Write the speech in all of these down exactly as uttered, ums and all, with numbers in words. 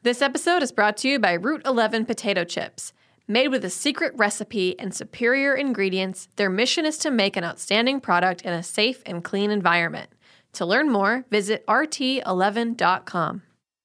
This episode is brought to you by Route eleven Potato Chips. Made with a secret recipe and superior ingredients, their mission is to make an outstanding product in a safe and clean environment. To learn more, visit R T eleven dot com.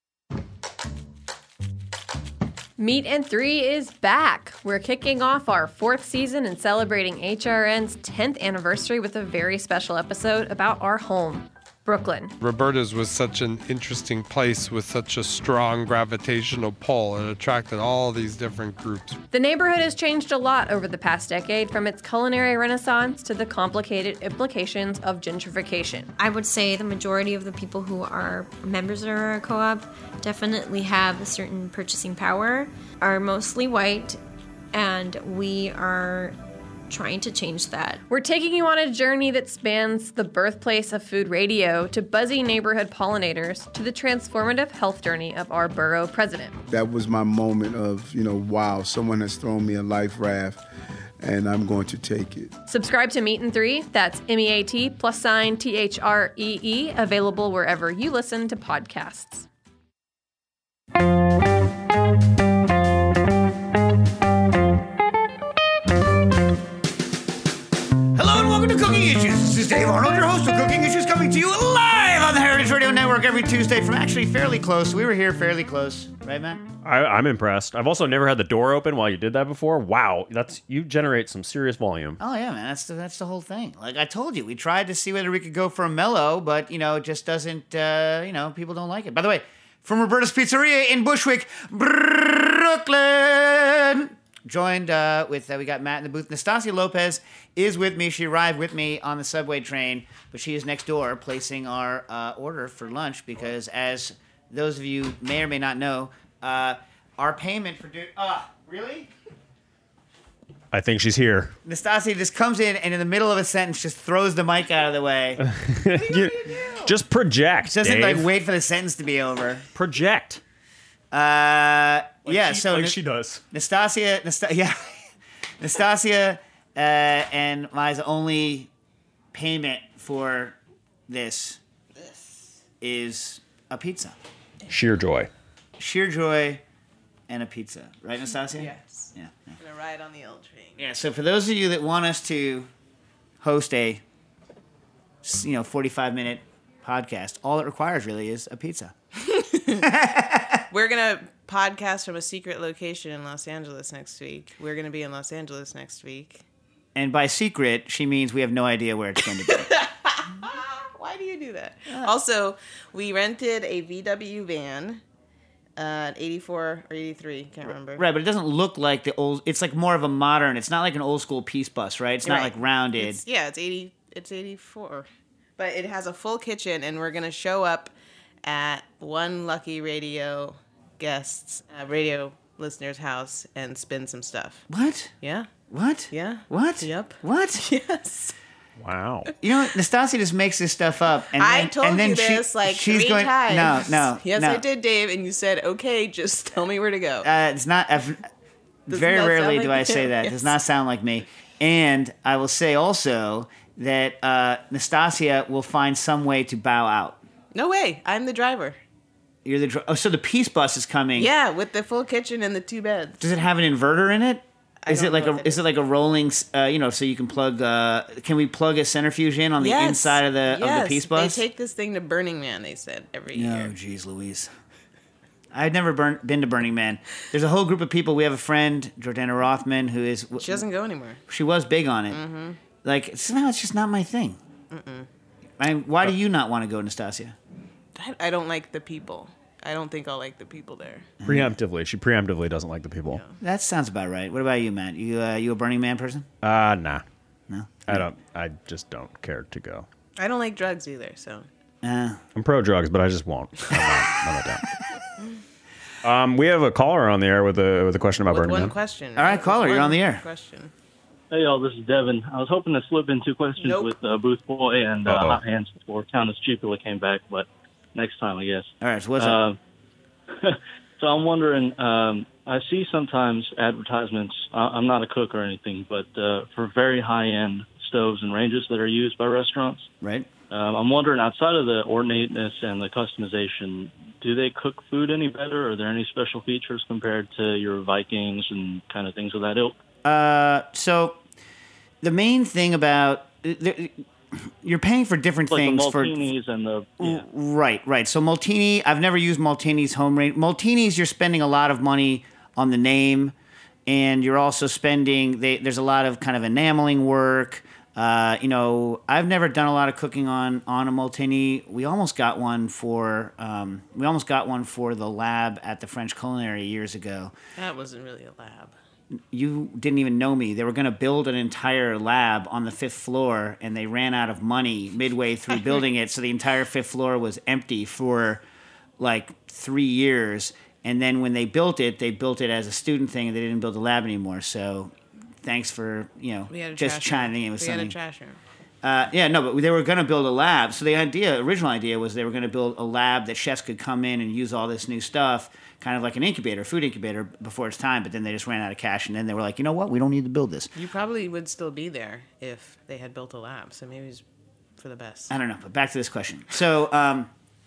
Meat and Three is back. We're kicking off our fourth season and celebrating H R N's tenth anniversary with a very special episode about our home, Brooklyn. Roberta's was such an interesting place with such a strong gravitational pull. It attracted all these different groups. The neighborhood has changed a lot over the past decade, from its culinary renaissance to the complicated implications of gentrification. I would say the majority of the people who are members of our co-op definitely have a certain purchasing power, are mostly white, and we are trying to change that. We're taking you on a journey that spans the birthplace of food radio to buzzy neighborhood pollinators to the transformative health journey of our borough president. That was my moment of, you know, wow, someone has thrown me a life raft and I'm going to take it. Subscribe to Meat and Three. That's M E A T plus sign T H R E E, available wherever you listen to podcasts. Cooking Issues. This is Dave Arnold, your host of Cooking Issues, coming to you live on the Heritage Radio Network every Tuesday from actually fairly close. We were here fairly close, right, Matt? I, I'm impressed. I've also never had the door open while you did that before. Wow, that's you generate some serious volume. Oh yeah, man, that's the, that's the whole thing. Like I told you, we tried to see whether we could go for a mellow, but you know, it just doesn't. Uh, you know, people don't like it. By the way, from Roberta's Pizzeria in Bushwick, Brooklyn. Joined uh, with, uh, we got Matt in the booth. Nastasia Lopez is with me. She arrived with me on the subway train, but she is next door placing our uh, order for lunch because, as those of you may or may not know, uh, our payment for... Do- uh, really? I think she's here. Nastasia just comes in and in the middle of a sentence just throws the mic out of the way. you, just project, Doesn't Dave. like wait for the sentence to be over. Project. Uh, Like yeah, she, so like N- she does. Nastasia, Nast- yeah, Nastasia, uh, and my only payment for this, this is a pizza. Sheer joy. Sheer joy, and a pizza, right, Nastasia? Yes. Yeah. yeah. Gonna ride on the L train. Yeah. So for those of you that want us to host a, you know, forty-five minute podcast, all it requires really is a pizza. We're going to podcast from a secret location in Los Angeles next week. We're going to be in Los Angeles next week. And by secret, she means we have no idea where it's going to be. Why do you do that? Yeah. Also, we rented a V W van at eighty-four or eighty-three, can't remember. Right, but it doesn't look like the old... It's like more of a modern... It's not like an old school peace bus, right? It's not right. like rounded. It's, yeah, it's eighty. It's eighty-four. But it has a full kitchen, and we're going to show up at one lucky radio... guests, uh, radio listeners' house and spin some stuff. What? Yeah. What? Yeah. What? Yep. What? Yes. Wow. You know, Nastasia just makes this stuff up. And I then, told and then you she, this like she's three going, times. No, no. Yes, no. I did, Dave, and you said, okay, just tell me where to go. Uh, it's not... I've, very not rarely sound do like I say you? that. Yes. It does not sound like me. And I will say also that uh, Nastasia will find some way to bow out. No way. I'm the driver. You're the dr- oh, so the peace bus is coming. Yeah, with the full kitchen and the two beds. Does it have an inverter in it? I Is don't it like know a if it is it like a rolling? Uh, you know, so you can plug. Uh, can we plug a centrifuge in on the Yes. inside of the yes. of the peace bus? They take this thing to Burning Man, they said, every No, year. geez, Louise. I've never burn, been to Burning Man. There's a whole group of people. We have a friend, Jordana Rothman, who is. She doesn't go anywhere. She was big on it. Mm-hmm. Like, it's, no, it's just not my thing. Mm-mm. I mean, why do you not want to go, Nastasia? I, I don't like the people. I don't think I'll like the people there. Preemptively. She preemptively doesn't like the people. That sounds about right. What about you, Matt? You uh, you a Burning Man person? Uh, nah. No? I don't. I just don't care to go. I don't like drugs either, so. Uh, I'm pro drugs, but I just won't. I'm not, I'm not down. Um, we have a caller on the air with a with a question about With Burning one Man. question. All right, With caller, you're one on the air. Question. Hey, y'all, this is Devin. I was hoping to slip in two questions Nope. with uh, Booth Boy and uh, Uh-oh. Hot Hands before Countess Chupula came back, but next time, I guess. all right, so what's up? Uh, so I'm wondering, um, I see sometimes advertisements, I- I'm not a cook or anything, but uh, for very high-end stoves and ranges that are used by restaurants. Right? Um, I'm wondering, outside of the ornateness and the customization, do they cook food any better? Are there any special features compared to your Vikings and kind of things of that ilk? Uh, so the main thing about you're paying for different like things the for Maltinis and the yeah. right, right. So Maltini, I've never used Maltini's home range. Maltini's, you're spending a lot of money on the name, and you're also spending. They, there's a lot of kind of enameling work. Uh, you know, I've never done a lot of cooking on on a Maltini. We almost got one for um, we almost got one for the lab at the French Culinary years ago. That wasn't really a lab. You didn't even know me. They were going to build an entire lab on the fifth floor, and they ran out of money midway through building it. So the entire fifth floor was empty for like three years. And then when they built it, they built it as a student thing, and they didn't build a lab anymore. So thanks for, you know, We had a just trash chiming room. in with we something. had a trash room. Uh, yeah, no, but they were going to build a lab. So the idea, original idea, was they were going to build a lab that chefs could come in and use all this new stuff, kind of like an incubator, food incubator, before its time. But then they just ran out of cash, and then they were like, you know what? We don't need to build this. You probably would still be there if they had built a lab. So maybe it's for the best. I don't know, but back to this question. So um,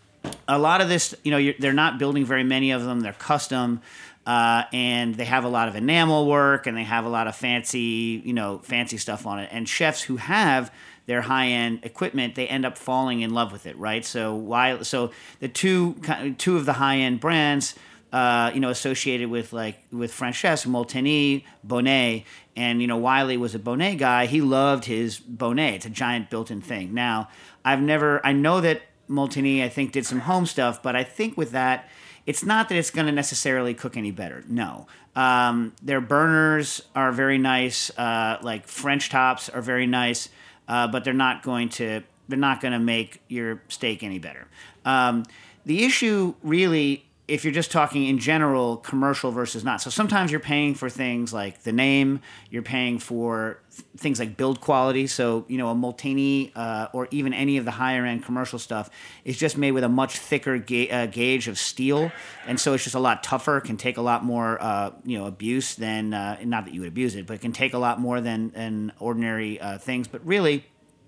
a lot of this, you know, you're, they're not building very many of them. They're custom. Uh, and they have a lot of enamel work, and they have a lot of fancy, you know, fancy stuff on it. And chefs who have their high-end equipment, they end up falling in love with it, right? So why? So the two two of the high-end brands, uh, you know, associated with like with French chefs, Molteni, Bonnet, and you know, Wiley was a Bonnet guy. He loved his Bonnet. It's a giant built-in thing. Now, I've never. I know that Molteni, I think, did some home stuff, but I think with that, it's not that it's going to necessarily cook any better. No. Um, their burners are very nice. Uh, like French tops are very nice, uh, but they're not going to they're not going to make your steak any better. Um, the issue really, if you're just talking in general, commercial versus not. So sometimes you're paying for things like the name, you're paying for th- things like build quality. So, you know, a Molteni uh, or even any of the higher end commercial stuff is just made with a much thicker ga- uh, gauge of steel. And so it's just a lot tougher, can take a lot more, uh, you know, abuse than, uh, not that you would abuse it, but it can take a lot more than, than ordinary uh, things. But really,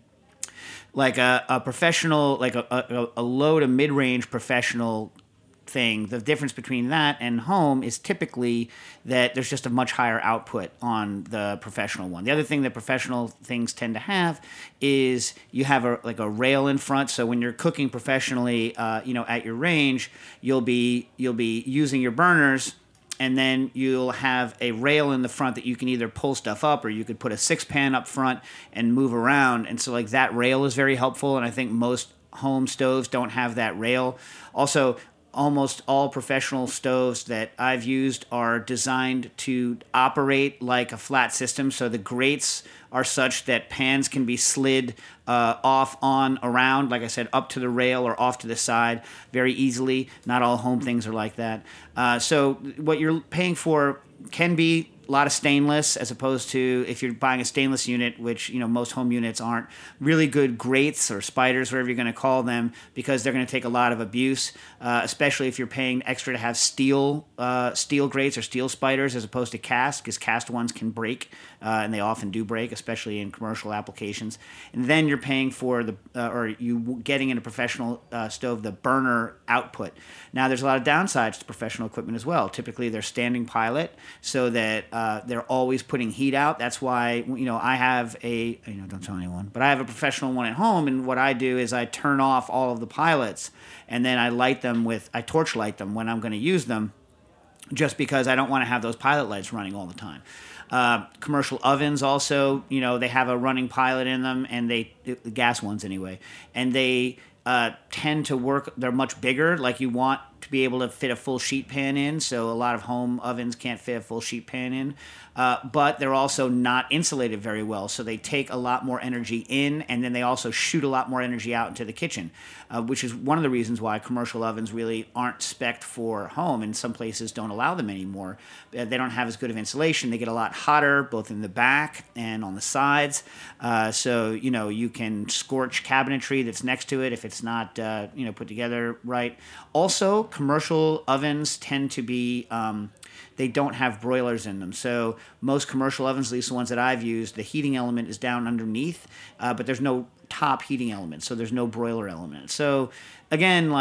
like a, a professional, like a, a, a low to mid-range professional thing, the difference between that and home is typically that there's just a much higher output on the professional one. The other thing that professional things tend to have is you have a like a rail in front. So when you're cooking professionally, uh, you know, at your range, you'll be you'll be using your burners, and then you'll have a rail in the front that you can either pull stuff up, or you could put a six pan up front and move around. And so like that rail is very helpful. And I think most home stoves don't have that rail. Also, almost all professional stoves that I've used are designed to operate like a flat system. So the grates are such that pans can be slid uh, off, on, around, like I said, up to the rail or off to the side very easily. Not all home things are like that. Uh, so what you're paying for can be a lot of stainless, as opposed to if you're buying a stainless unit, which, you know, most home units aren't, really good grates or spiders, whatever you're going to call them, because they're going to take a lot of abuse, uh, especially if you're paying extra to have steel uh, steel grates or steel spiders as opposed to cast, because cast ones can break, uh, and they often do break, especially in commercial applications. And then you're paying for the, uh, or you getting in a professional uh, stove, the burner output. Now, there's a lot of downsides to professional equipment as well. Typically, they're standing pilot, so that uh, they're always putting heat out. That's why, you know, I have a, you know, don't tell anyone, but I have a professional one at home, and what I do is I turn off all of the pilots, and then I light them with, I torch light them when I'm going to use them, just because I don't want to have those pilot lights running all the time. Uh, commercial ovens also, you know, they have a running pilot in them, and they, the gas ones anyway, and they uh, tend to work, they're much bigger, like you want to be able to fit a full sheet pan in, so a lot of home ovens can't fit a full sheet pan in. Uh, but they're also not insulated very well, so they take a lot more energy in, and then they also shoot a lot more energy out into the kitchen, uh, which is one of the reasons why commercial ovens really aren't spec'd for home, and some places don't allow them anymore. Uh, they don't have as good of insulation. They get a lot hotter, both in the back and on the sides, uh, so, you know, you can scorch cabinetry that's next to it if it's not, uh, you know, put together right. Also, commercial ovens tend to be... Um, they don't have broilers in them. So most commercial ovens, at least the ones that I've used, the heating element is down underneath, uh, but there's no top heating element, so there's no broiler element. So again, like,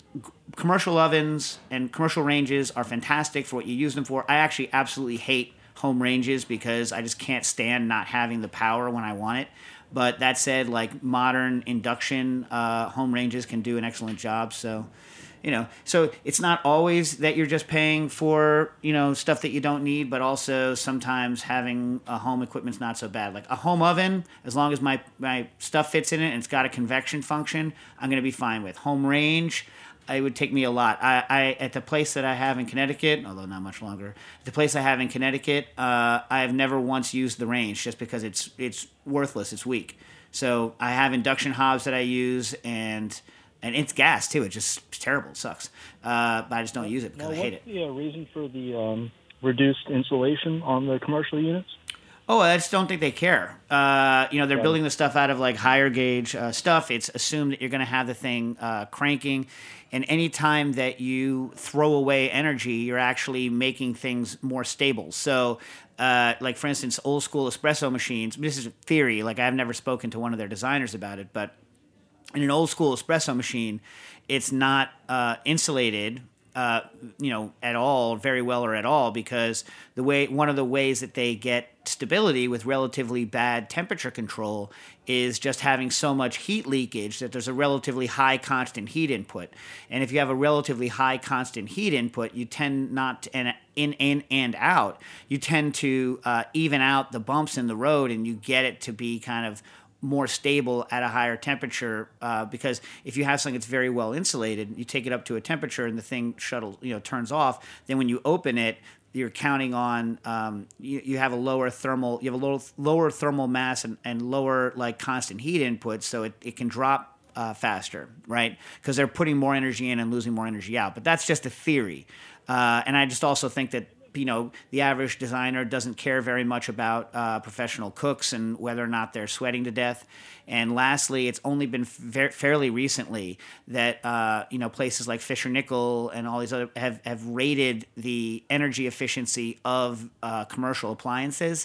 commercial ovens and commercial ranges are fantastic for what you use them for. I actually absolutely hate home ranges because I just can't stand not having the power when I want it. But that said, like modern induction uh, home ranges can do an excellent job. So, you know, so it's not always that you're just paying for, you know, stuff that you don't need, but also sometimes having a home equipment's not so bad. Like a home oven, as long as my, my stuff fits in it and it's got a convection function, I'm going to be fine with. Home range, it would take me a lot. I, I at the place that I have in Connecticut, although not much longer, the place I have in Connecticut, uh, I have never once used the range just because it's it's worthless, it's weak. So I have induction hobs that I use, and and it's gas too. It's just it's terrible, it sucks. Uh, but I just don't use it because now, I hate it. What's the uh, reason for the um, reduced insulation on the commercial units? Oh, I just don't think they care. Uh, you know, they're Right. building the stuff out of like higher gauge uh, stuff. It's assumed that you're going to have the thing uh, cranking. And any time that you throw away energy, you're actually making things more stable. So, uh, like for instance, old school espresso machines. This is a theory. Like I've never spoken to one of their designers about it, but in an old school espresso machine, it's not uh, insulated. Uh, you know, at all, very well or at all, because the way one of the ways that they get stability with relatively bad temperature control is just having so much heat leakage that there's a relatively high constant heat input. And if you have a relatively high constant heat input, you tend not to, and in, in, and out, you tend to uh, even out the bumps in the road, and you get it to be kind of more stable at a higher temperature, uh, because if you have something that's very well insulated, you take it up to a temperature and the thing shuttles, you know, turns off. Then when you open it, you're counting on um, you, you have a lower thermal, you have a low, lower thermal mass and, and lower like constant heat input, so it, it can drop uh, faster, right? Because they're putting more energy in and losing more energy out. But that's just a theory, uh, and I just also think that, you know, the average designer doesn't care very much about uh, professional cooks and whether or not they're sweating to death. And lastly, it's only been fa- fairly recently that, uh, you know, places like Fisher Nickel and all these other have, have rated the energy efficiency of uh, commercial appliances.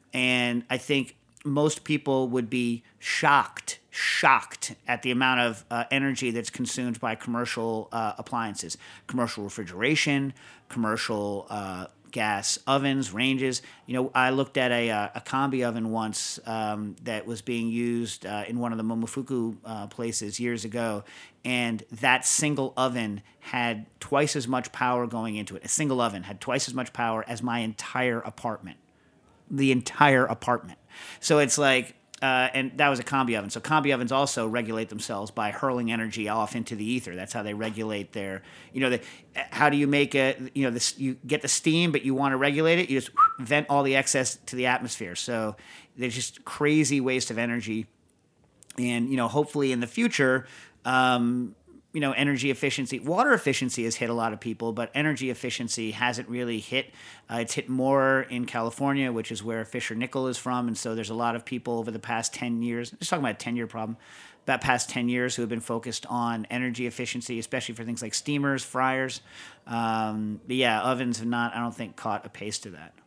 And I think most people would be shocked, shocked at the amount of uh, energy that's consumed by commercial uh, appliances, commercial refrigeration, commercial uh, gas ovens, ranges. You know, I looked at a, a combi oven once um, that was being used uh, in one of the Momofuku uh, places years ago, and that single oven had twice as much power going into it. A single oven had twice as much power as my entire apartment. The entire apartment. So it's like, uh, and that was a combi oven. So combi ovens also regulate themselves by hurling energy off into the ether. That's how they regulate their, you know, the, how do you make a, you know, this, you get the steam, but you want to regulate it, you just vent all the excess to the atmosphere. So there's just crazy waste of energy. And, you know, hopefully in the future, um, you know, energy efficiency, water efficiency has hit a lot of people, but energy efficiency hasn't really hit. Uh, it's hit more in California, which is where Fisher Nickel is from. And so there's a lot of people over the past ten years, just talking about a ten-year problem, about past ten years who have been focused on energy efficiency, especially for things like steamers, fryers. Um, but yeah, ovens have not, I don't think, caught a pace to that.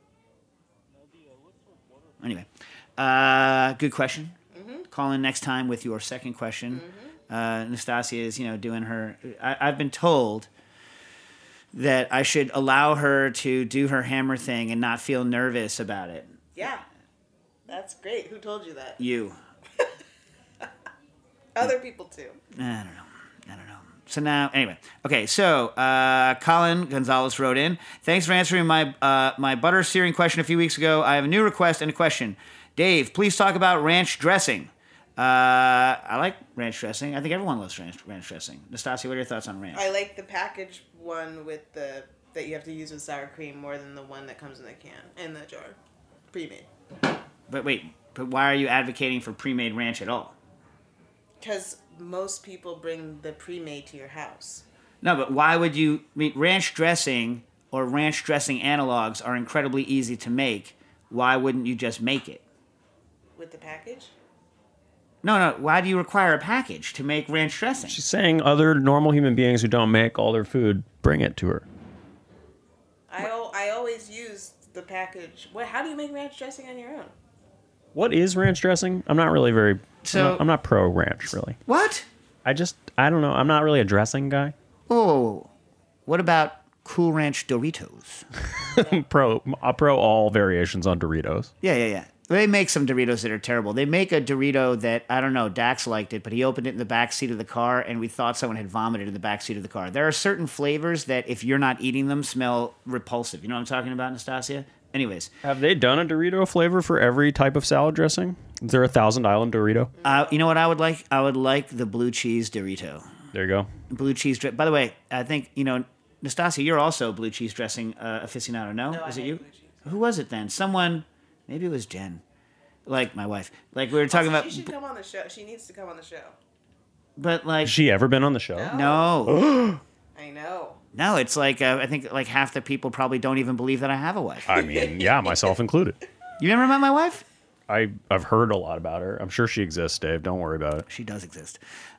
Anyway, uh, good question. Mm-hmm. Call in next time with your second question. Mm-hmm. Uh, Nastasia is, you know, doing her. I, I've been told that I should allow her to do her hammer thing and not feel nervous about it. Yeah, that's great. Who told you that? You. Other people too. I don't know. I don't know. So now, anyway, okay. So uh, Colin Gonzalez wrote in. Thanks for answering my uh, my butter searing question a few weeks ago. I have a new request and a question. Dave, please talk about ranch dressing. Uh, I like ranch dressing. I think everyone loves ranch, ranch dressing. Nastasia, what are your thoughts on ranch? I like the packaged one with the that you have to use with sour cream more than the one that comes in the can in the jar, pre-made. But wait, but why are you advocating for pre-made ranch at all? Because most people bring the pre-made to your house. No, but why would you? I mean, ranch dressing or ranch dressing analogs are incredibly easy to make. Why wouldn't you just make it? With the package? No, no. Why do you require a package to make ranch dressing? She's saying other normal human beings who don't make all their food bring it to her. I, o- I always use the package. What? How do you make ranch dressing on your own? What is ranch dressing? I'm not really very. So- I'm not, I'm not pro ranch really. What? I just I don't know. I'm not really a dressing guy. Oh, what about Cool Ranch Doritos? pro, uh, pro all variations on Doritos. Yeah, yeah, yeah. They make some Doritos that are terrible. They make a Dorito that, I don't know, Dax liked it, but he opened it in the back seat of the car, and we thought someone had vomited in the back seat of the car. There are certain flavors that, if you're not eating them, smell repulsive. You know what I'm talking about, Nastasia? Anyways. Have they done a Dorito flavor for every type of salad dressing? Is there a Thousand Island Dorito? Uh, you know what I would like? I would like the blue cheese Dorito. There you go. Blue cheese. Dre- By the way, I think, you know, Nastasia, you're also a blue cheese dressing uh, aficionado, no? No, Is I it hate you? blue cheese. Who was it then? Someone, maybe it was Jen. Like my wife. Like we were talking Also, about. She should come on the show. She needs to come on the show. But like. Has she ever been on the show? No. No. I know. No, it's like, uh, I think like half the people probably don't even believe that I have a wife. I mean, yeah, myself included. You never met my wife? I, I've heard a lot about her. I'm sure she exists, Dave. Don't worry about it. She does exist.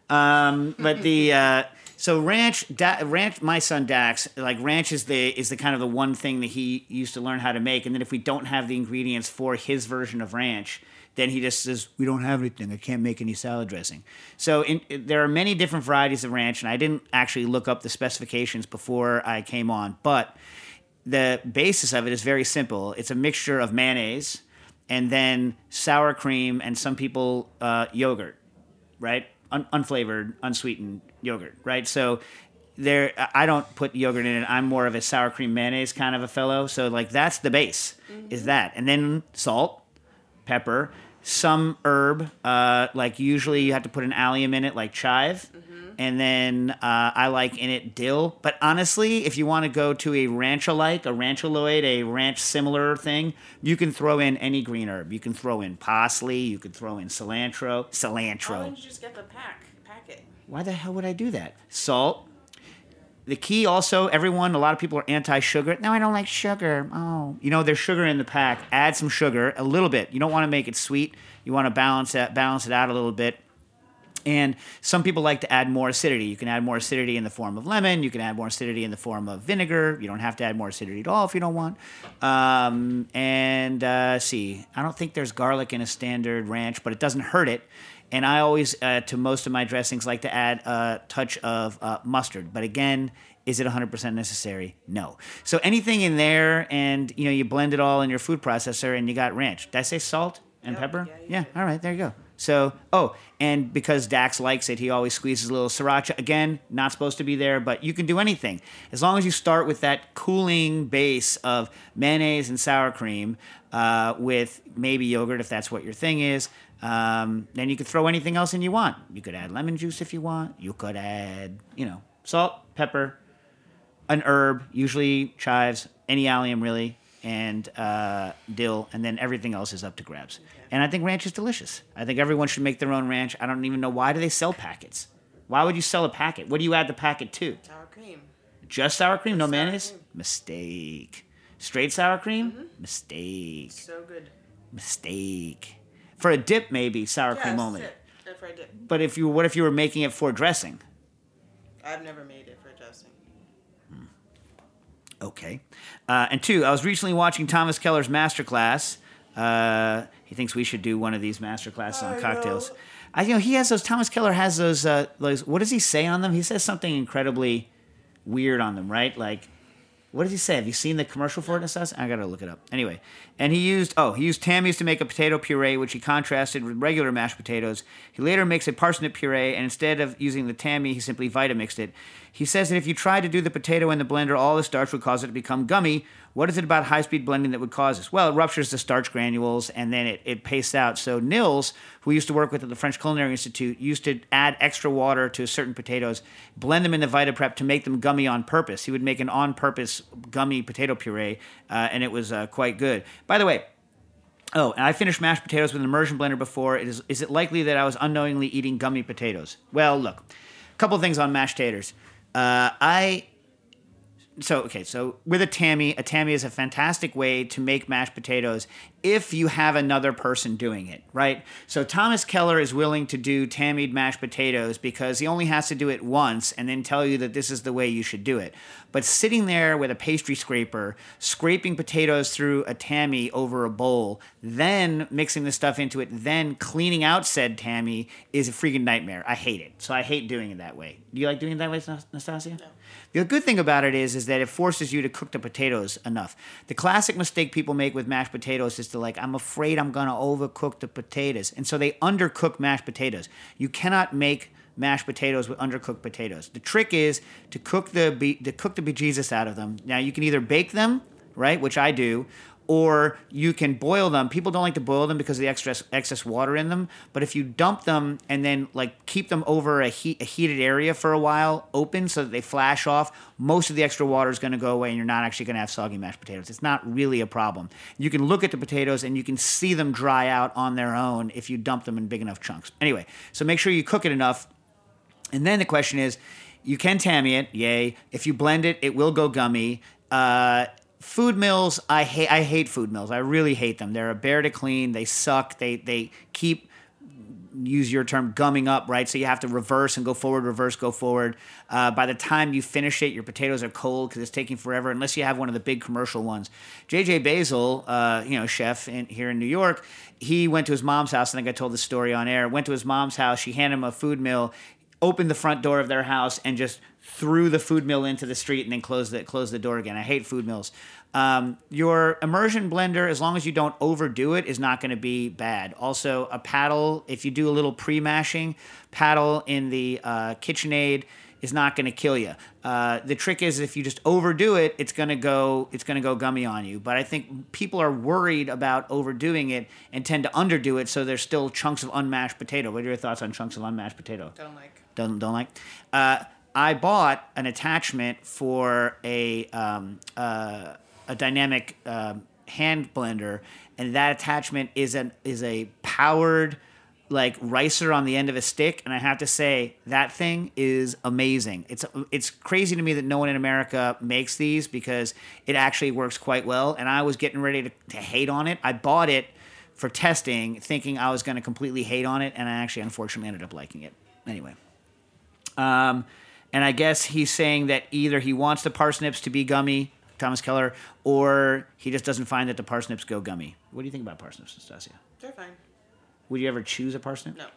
Um, but the uh, so ranch, da, ranch. My son Dax, like ranch is the is the kind of the one thing that he used to learn how to make. And then if we don't have the ingredients for his version of ranch, then he just says we don't have anything. I can't make any salad dressing. So in, there are many different varieties of ranch, and I didn't actually look up the specifications before I came on, but the basis of it is very simple. It's a mixture of mayonnaise and then sour cream and some people uh, yogurt, right? Un- unflavored, unsweetened yogurt, right? So there, I don't put yogurt in it. I'm more of a sour cream mayonnaise kind of a fellow. So like that's the base, mm-hmm. is that, and then salt, pepper, some herb. Uh, like usually you have to put an allium in it, like chive. Mm-hmm. And then uh, I like in it dill. But honestly, if you want to go to a ranch-alike, a rancholoid, a ranch-similar thing, you can throw in any green herb. You can throw in parsley. You could throw in cilantro. Cilantro. Why don't you just get the pack packet? Why the hell would I do that? Salt. The key also, everyone, a lot of people are anti-sugar. No, I don't like sugar. Oh. You know, there's sugar in the pack. Add some sugar, a little bit. You don't want to make it sweet. You want to balance that, balance it out a little bit. And some people like to add more acidity. You can add more acidity in the form of lemon. You can add more acidity in the form of vinegar. You don't have to add more acidity at all if you don't want. Um, and uh, see, I don't think there's garlic in a standard ranch, but it doesn't hurt it. And I always, uh, to most of my dressings, like to add a touch of uh, mustard. But again, is it one hundred percent necessary? No. So anything in there, and you know, you blend it all in your food processor, and you got ranch. Did I say salt and Yep, pepper? yeah, you Yeah. did. All right. There you go. So, oh, and because Dax likes it, he always squeezes a little sriracha. Again, not supposed to be there, but you can do anything. As long as you start with that cooling base of mayonnaise and sour cream uh, with maybe yogurt, if that's what your thing is, um, then you could throw anything else in you want. You could add lemon juice if you want. You could add, you know, salt, pepper, an herb, usually chives, any allium really, and uh, dill, and then everything else is up to grabs. Okay. And I think ranch is delicious. I think everyone should make their own ranch. I don't even know, why do they sell packets? Why would you sell a packet? What do you add the packet to? Sour cream. Just sour cream, no sour mayonnaise? cream. Mistake. Straight sour cream? Mm-hmm. Mistake. So good. Mistake. For a dip, maybe sour cream Yes, only. it. Uh, for a dip. But if you, what if you were making it for dressing? I've never made it for dressing. Okay. Uh, and two, I was recently watching Thomas Keller's masterclass. Uh, he thinks we should do one of these masterclasses on I cocktails. know. I, you know, he has those. Thomas Keller has those. Uh, those. What does he say on them? He says something incredibly weird on them, right? Like, what does he say? Have you seen the commercial for it? Nastasia? I gotta look it up. Anyway, and he used oh he used Tammy's to make a potato puree, which he contrasted with regular mashed potatoes. He later makes a parsnip puree, and instead of using the Tammy, he simply Vitamixed it. He says that if you tried to do the potato in the blender, all the starch would cause it to become gummy. What is it about high-speed blending that would cause this? Well, it ruptures the starch granules, and then it, it pastes out. So Nils, who we used to work with at the French Culinary Institute, used to add extra water to certain potatoes, blend them in the VitaPrep to make them gummy on purpose. He would make an on-purpose gummy potato puree, uh, and it was uh, quite good. By the way, oh, and I finished mashed potatoes with an immersion blender before. It is, is it likely that I was unknowingly eating gummy potatoes? Well, look, a couple things on mashed taters. Uh, I... So, okay, so with a Tammy, a Tammy is a fantastic way to make mashed potatoes if you have another person doing it, right? So Thomas Keller is willing to do Tammy'd mashed potatoes because he only has to do it once and then tell you that this is the way you should do it. But sitting there with a pastry scraper, scraping potatoes through a Tammy over a bowl, then mixing the stuff into it, then cleaning out said Tammy is a freaking nightmare. I hate it. So I hate doing it that way. Do you like doing it that way, Nastasia? No. The good thing about it is, is that it forces you to cook the potatoes enough. The classic mistake people make with mashed potatoes is to like, I'm afraid I'm going to overcook the potatoes. And so they undercook mashed potatoes. You cannot make mashed potatoes with undercooked potatoes. The trick is to cook the be- to cook the bejesus out of them. Now, you can either bake them, right, which I do, or you can boil them. People don't like to boil them because of the excess excess water in them. But if you dump them and then like keep them over a, heat, a heated area for a while, open so that they flash off, most of the extra water is going to go away, and you're not actually going to have soggy mashed potatoes. It's not really a problem. You can look at the potatoes and you can see them dry out on their own if you dump them in big enough chunks. Anyway, so make sure you cook it enough. And then the question is, you can tammy it, yay. If you blend it, it will go gummy. Uh, food mills, I hate. I hate food mills. I really hate them. They're a bear to clean. They suck. They they keep, use your term, gumming up, right? So you have to reverse and go forward, reverse, go forward. Uh, by the time you finish it, your potatoes are cold because it's taking forever, unless you have one of the big commercial ones. J J Basil, uh, you know, chef in, here in New York, he went to his mom's house. I think I told the story on air. Went to his mom's house. She handed him a food mill, opened the front door of their house, and just threw the food mill into the street and then closed the, closed the door again. I hate food mills. Um, your immersion blender, as long as you don't overdo it, is not going to be bad. Also, a paddle, if you do a little pre-mashing, paddle in the uh, KitchenAid is not going to kill you. Uh, the trick is if you just overdo it, it's going to go it's going to go gummy on you. But I think people are worried about overdoing it and tend to underdo it, so there's still chunks of unmashed potato. What are your thoughts on chunks of unmashed potato? Don't like. Don't don't like. Uh, I bought an attachment for a um, uh, a dynamic um, hand blender, and that attachment is an is a powered like ricer on the end of a stick, and I have to say that thing is amazing. It's it's crazy to me that no one in America makes these because it actually works quite well. And I was getting ready to, to hate on it. I bought it for testing, thinking I was going to completely hate on it, and I actually unfortunately ended up liking it. Anyway. Um, and I guess he's saying that either he wants the parsnips to be gummy, Thomas Keller, or he just doesn't find that the parsnips go gummy. What do you think about parsnips, Nastasia? They're fine. Would you ever choose a parsnip? No.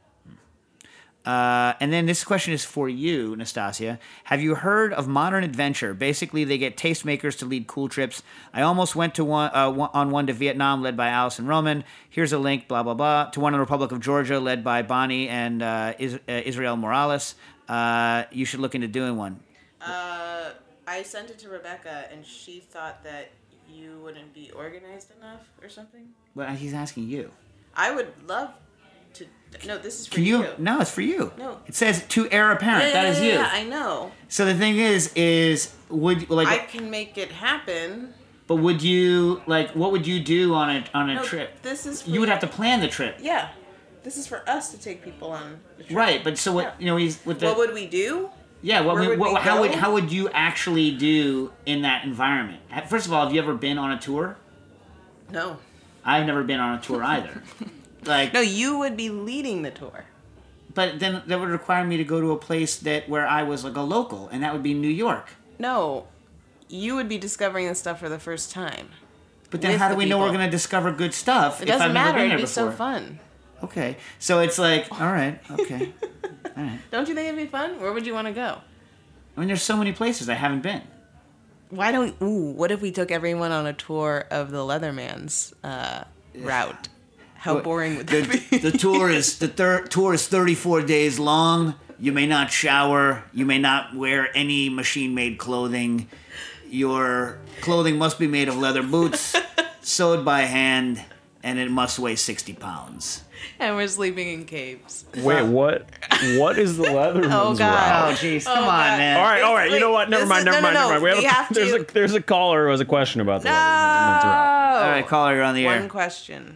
Uh, and then this question is for you, Nastasia. Have you heard of Modern Adventure? Basically, they get tastemakers to lead cool trips. I almost went to one, uh, one on one to Vietnam, led by Allison Roman. Here's a link, blah, blah, blah. To one in the Republic of Georgia, led by Bonnie and uh, Is- uh, Israel Morales. Uh, you should look into doing one. Uh, I sent it to Rebecca, and she thought that you wouldn't be organized enough or something. Well, he's asking you. I would love to. No, this is for Can you? you. No, it's for you. No. It says to heir apparent. Yeah, that yeah, is yeah, you. yeah, I know. So the thing is, is would like, I can make it happen. but would you like? What would you do on a on a No, trip? this is. For You would have to plan the trip. Yeah, this is for us to take people on the trip. Right, but so what? Yeah. You know, he's with the. What would we do? yeah, what, where we, would what we how go? would how would you actually do in that environment? First of all, have you ever been on a tour? No. I've never been on a tour either. Like No, you would be leading the tour. But then that would require me to go to a place that where I was like a local, and that would be New York. No, you would be discovering this stuff for the first time. But then With how do the we know we're people. going to discover good stuff It if doesn't I've never matter. been there It'd be before? so fun. Okay, so it's like, all right, okay. All right. Don't you think it'd be fun? Where would you want to go? I mean, there's so many places I haven't been. Why don't? Ooh, what if we took everyone on a tour of the Leatherman's uh, route? How What- boring would The, that be? the tour is the thir- tour is thirty-four days long. You may not shower. You may not wear any machine-made clothing. Your clothing must be made of leather boots, sewed by hand, and it must weigh sixty pounds. And we're sleeping in caves. Wait, what? What is the Leatherman's Oh, God. route? Oh, jeez, come Oh, on, God. man. All right, all right. You know Wait, what? Never this mind. is- Never no, mind. no, Never mind. We have we a, have there's to- a there's a caller who has a question about the Leatherman's route. All right, caller, you're on the One air. question.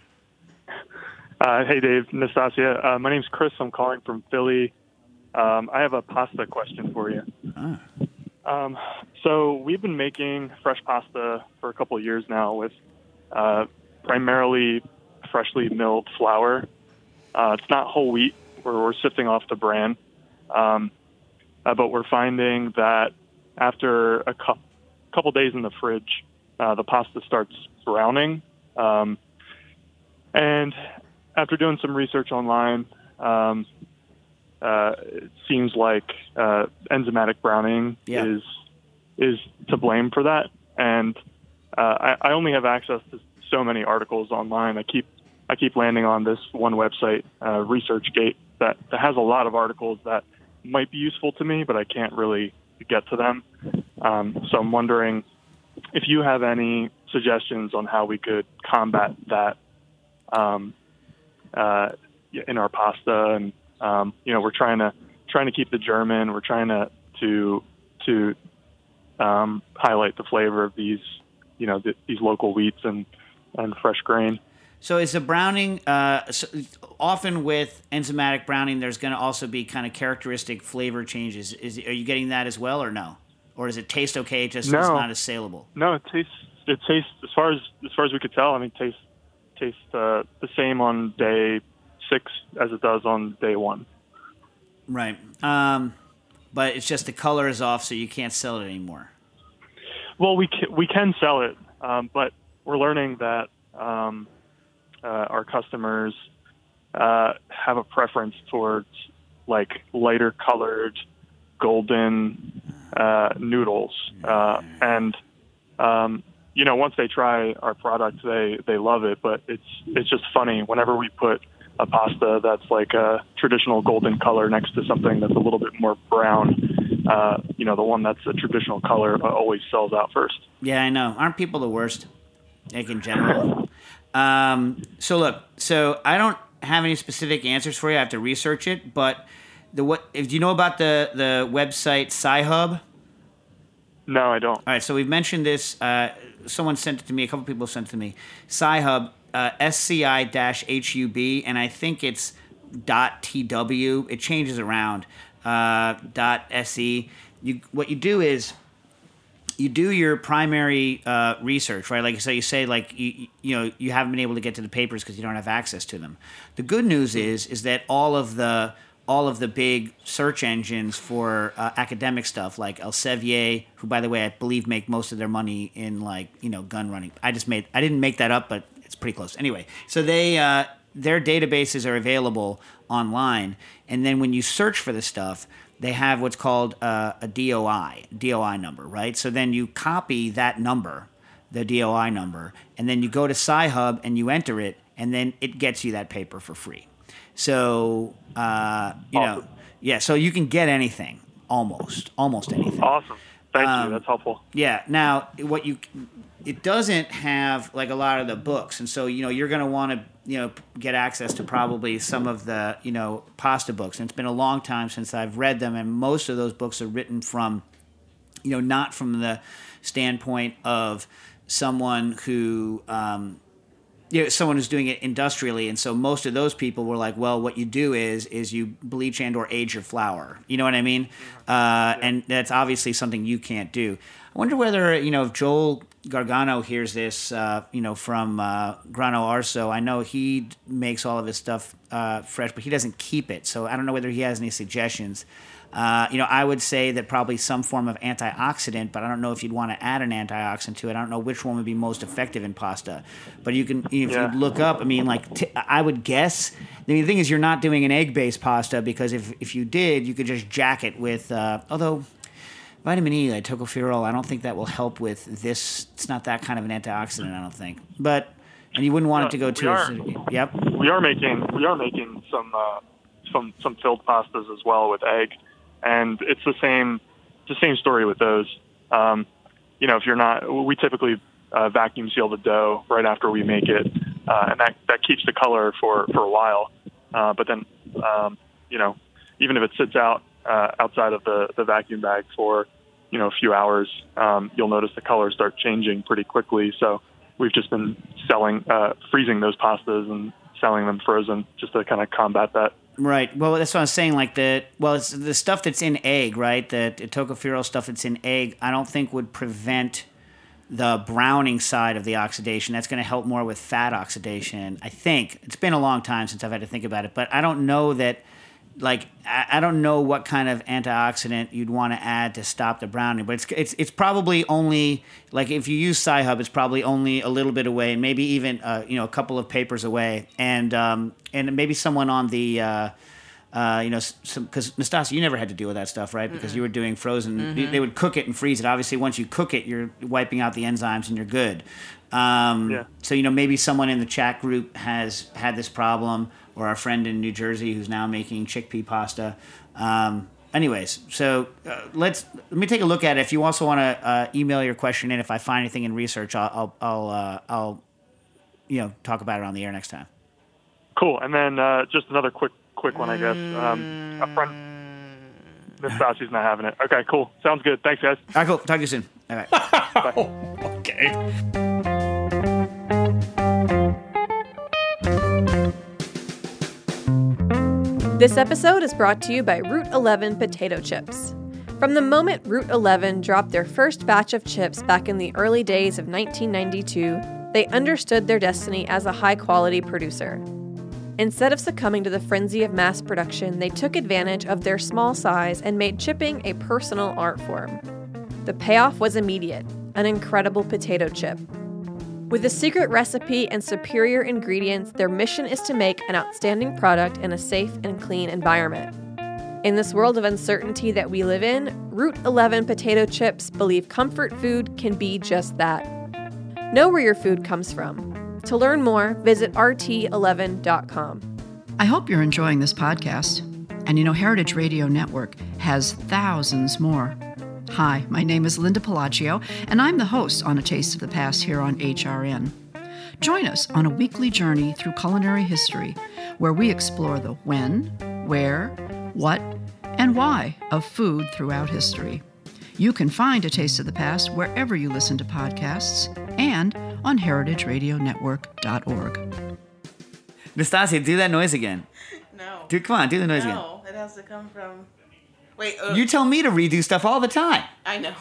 Uh, hey, Dave, Nastasia. Uh, my name's Chris. I'm calling from Philly. Um, I have a pasta question for you. Ah. Um, so we've been making fresh pasta for a couple of years now with uh, primarily freshly milled flour. Uh, it's not whole wheat. We're, we're sifting off the bran. Um, uh, but we're finding that after a cu- couple days in the fridge, uh, the pasta starts browning. Um, and after doing some research online, um, uh, it seems like uh, enzymatic browning Yeah. is is to blame for that. And uh, I, I only have access to so many articles online. I keep I keep landing on this one website, uh, ResearchGate, that, that has a lot of articles that might be useful to me, but I can't really get to them. Um, so I'm wondering if you have any suggestions on how we could combat that um, uh, in our pasta. And um, you know, we're trying to trying to keep the German. We're trying to to to um, highlight the flavor of these, you know, th- these local wheats and and fresh grain. So is the browning, uh, so often with enzymatic browning, there's going to also be kind of characteristic flavor changes. Is Are you getting that as well or no? Or does it taste okay, it just No. it's not as saleable? No, it tastes it tastes as far as as far as we could tell. I mean, it tastes tastes uh, the same on day six as it does on day one. Right. Um, but it's just the color is off, so you can't sell it anymore. Well, we can, we can sell it, um, but we're learning that um, uh, our customers uh, have a preference towards like lighter colored, golden uh, noodles, uh, and um, you know, once they try our product, they they love it. But it's it's just funny whenever we put a pasta that's like a traditional golden color next to something that's a little bit more brown. Uh, you know, the one that's a traditional color always sells out first. Yeah, I know. Aren't people the worst? Like in general. Um, so look, so I don't have any specific answers for you. I have to research it. But the what? If you know about the the website Sci-Hub? No, I don't. All right, so we've mentioned this. Uh, someone sent it to me. A couple people sent it to me. Sci-Hub, uh, S C I H U B, and I think it's .tw. It changes around. Uh, .se. You what you do is you do your primary uh, research, right? Like so, you say like you you know you haven't been able to get to the papers because you don't have access to them. The good news is is that all of the all of the big search engines for uh, academic stuff, like Elsevier, who, by the way, I believe make most of their money in like you know gun running. I just made I didn't make that up, but it's pretty close. Anyway, so they uh, their databases are available online, and then when you search for the stuff, they have what's called uh, a D O I D O I number, right? So then you copy that number, the D O I number, and then you go to Sci-Hub and you enter it, and then it gets you that paper for free. So, uh, you Awesome. know, yeah, so you can get anything, almost, almost anything. Awesome. Thank Um, you. That's helpful. Yeah. Now, what you, it doesn't have like a lot of the books, and so you know you're going to want to you know get access to probably some of the you know pasta books. And it's been a long time since I've read them, and most of those books are written from, you know, not from the standpoint of someone who. Um, You know, someone who's doing it industrially, and so most of those people were like, "Well, what you do is is you bleach and or age your flour." You know what I mean? Uh, and that's obviously something you can't do. I wonder whether you know if Joel Gargano hears this, uh, you know, from uh, Grano Arso. I know he d- makes all of his stuff uh, fresh, but he doesn't keep it. So I don't know whether he has any suggestions. Uh, you know, I would say that probably some form of antioxidant, but I don't know if you'd want to add an antioxidant to it. I don't know which one would be most effective in pasta. But you can, if Yeah. you look up, I mean, like, t- I would guess. I mean, the thing is, you're not doing an egg-based pasta because if if you did, you could just jack it with, uh, although vitamin E, like tocopherol, I don't think that will help with this. It's not that kind of an antioxidant, I don't think. But, and you wouldn't want it to go We too. are- Yep. We are making we are making some uh, some some filled pastas as well with egg, and it's the same it's the same story with those. Um, you know, if you're not, we typically uh, vacuum seal the dough right after we make it, uh, and that that keeps the color for for a while. Uh, but then, um, you know, even if it sits out uh, outside of the the vacuum bag for you know a few hours, um, you'll notice the colors start changing pretty quickly. So we've just been selling, uh, freezing those pastas and selling them frozen just to kind of combat that. Right. Well, that's what I was saying. Like the well, it's the stuff that's in egg, right? The, the tocopherol stuff that's in egg. I don't think would prevent the browning side of the oxidation. That's going to help more with fat oxidation. I think it's been a long time since I've had to think about it, but I don't know that. Like I, I don't know what kind of antioxidant you'd want to add to stop the browning, but it's it's it's probably only like if you use Sci-Hub, it's probably only a little bit away, maybe even uh, you know a couple of papers away, and um, and maybe someone on the uh, Uh, you know, because Nastasia, you never had to deal with that stuff, right? Because mm-hmm. you were doing frozen. Mm-hmm. They would cook it and freeze it. Obviously, once you cook it, you're wiping out the enzymes and you're good. Um, yeah. So, you know, maybe someone in the chat group has had this problem, or our friend in New Jersey who's now making chickpea pasta. Um, anyways, so uh, let's let me take a look at it. If you also want to uh, email your question in, if I find anything in research, I'll I'll I'll, uh, I'll you know talk about it on the air next time. Cool. And then uh, just another quick. Quick one, I guess. Um, a friend, Nastasia's not having it. Okay, cool. Sounds good. Thanks, guys. All right, cool. Talk to you soon. All right. Bye. Okay. This episode is brought to you by Route eleven Potato Chips. From the moment Route eleven dropped their first batch of chips back in the early days of nineteen ninety-two, they understood their destiny as a high-quality producer. Instead of succumbing to the frenzy of mass production, they took advantage of their small size and made chipping a personal art form. The payoff was immediate, an incredible potato chip. With a secret recipe and superior ingredients, their mission is to make an outstanding product in a safe and clean environment. In this world of uncertainty that we live in, Route eleven Potato Chips believe comfort food can be just that. Know where your food comes from. To learn more, visit R T eleven dot com. I hope you're enjoying this podcast. And you know, Heritage Radio Network has thousands more. Hi, my name is Linda Palacio, and I'm the host on A Taste of the Past here on H R N. Join us on a weekly journey through culinary history, where we explore the when, where, what, and why of food throughout history. You can find A Taste of the Past wherever you listen to podcasts and on heritage radio network dot org. Nastasia, do that noise again. No. Do, come on, do the noise no, again. No, it has to come from... Wait. Uh, you tell me to redo stuff all the time. I know.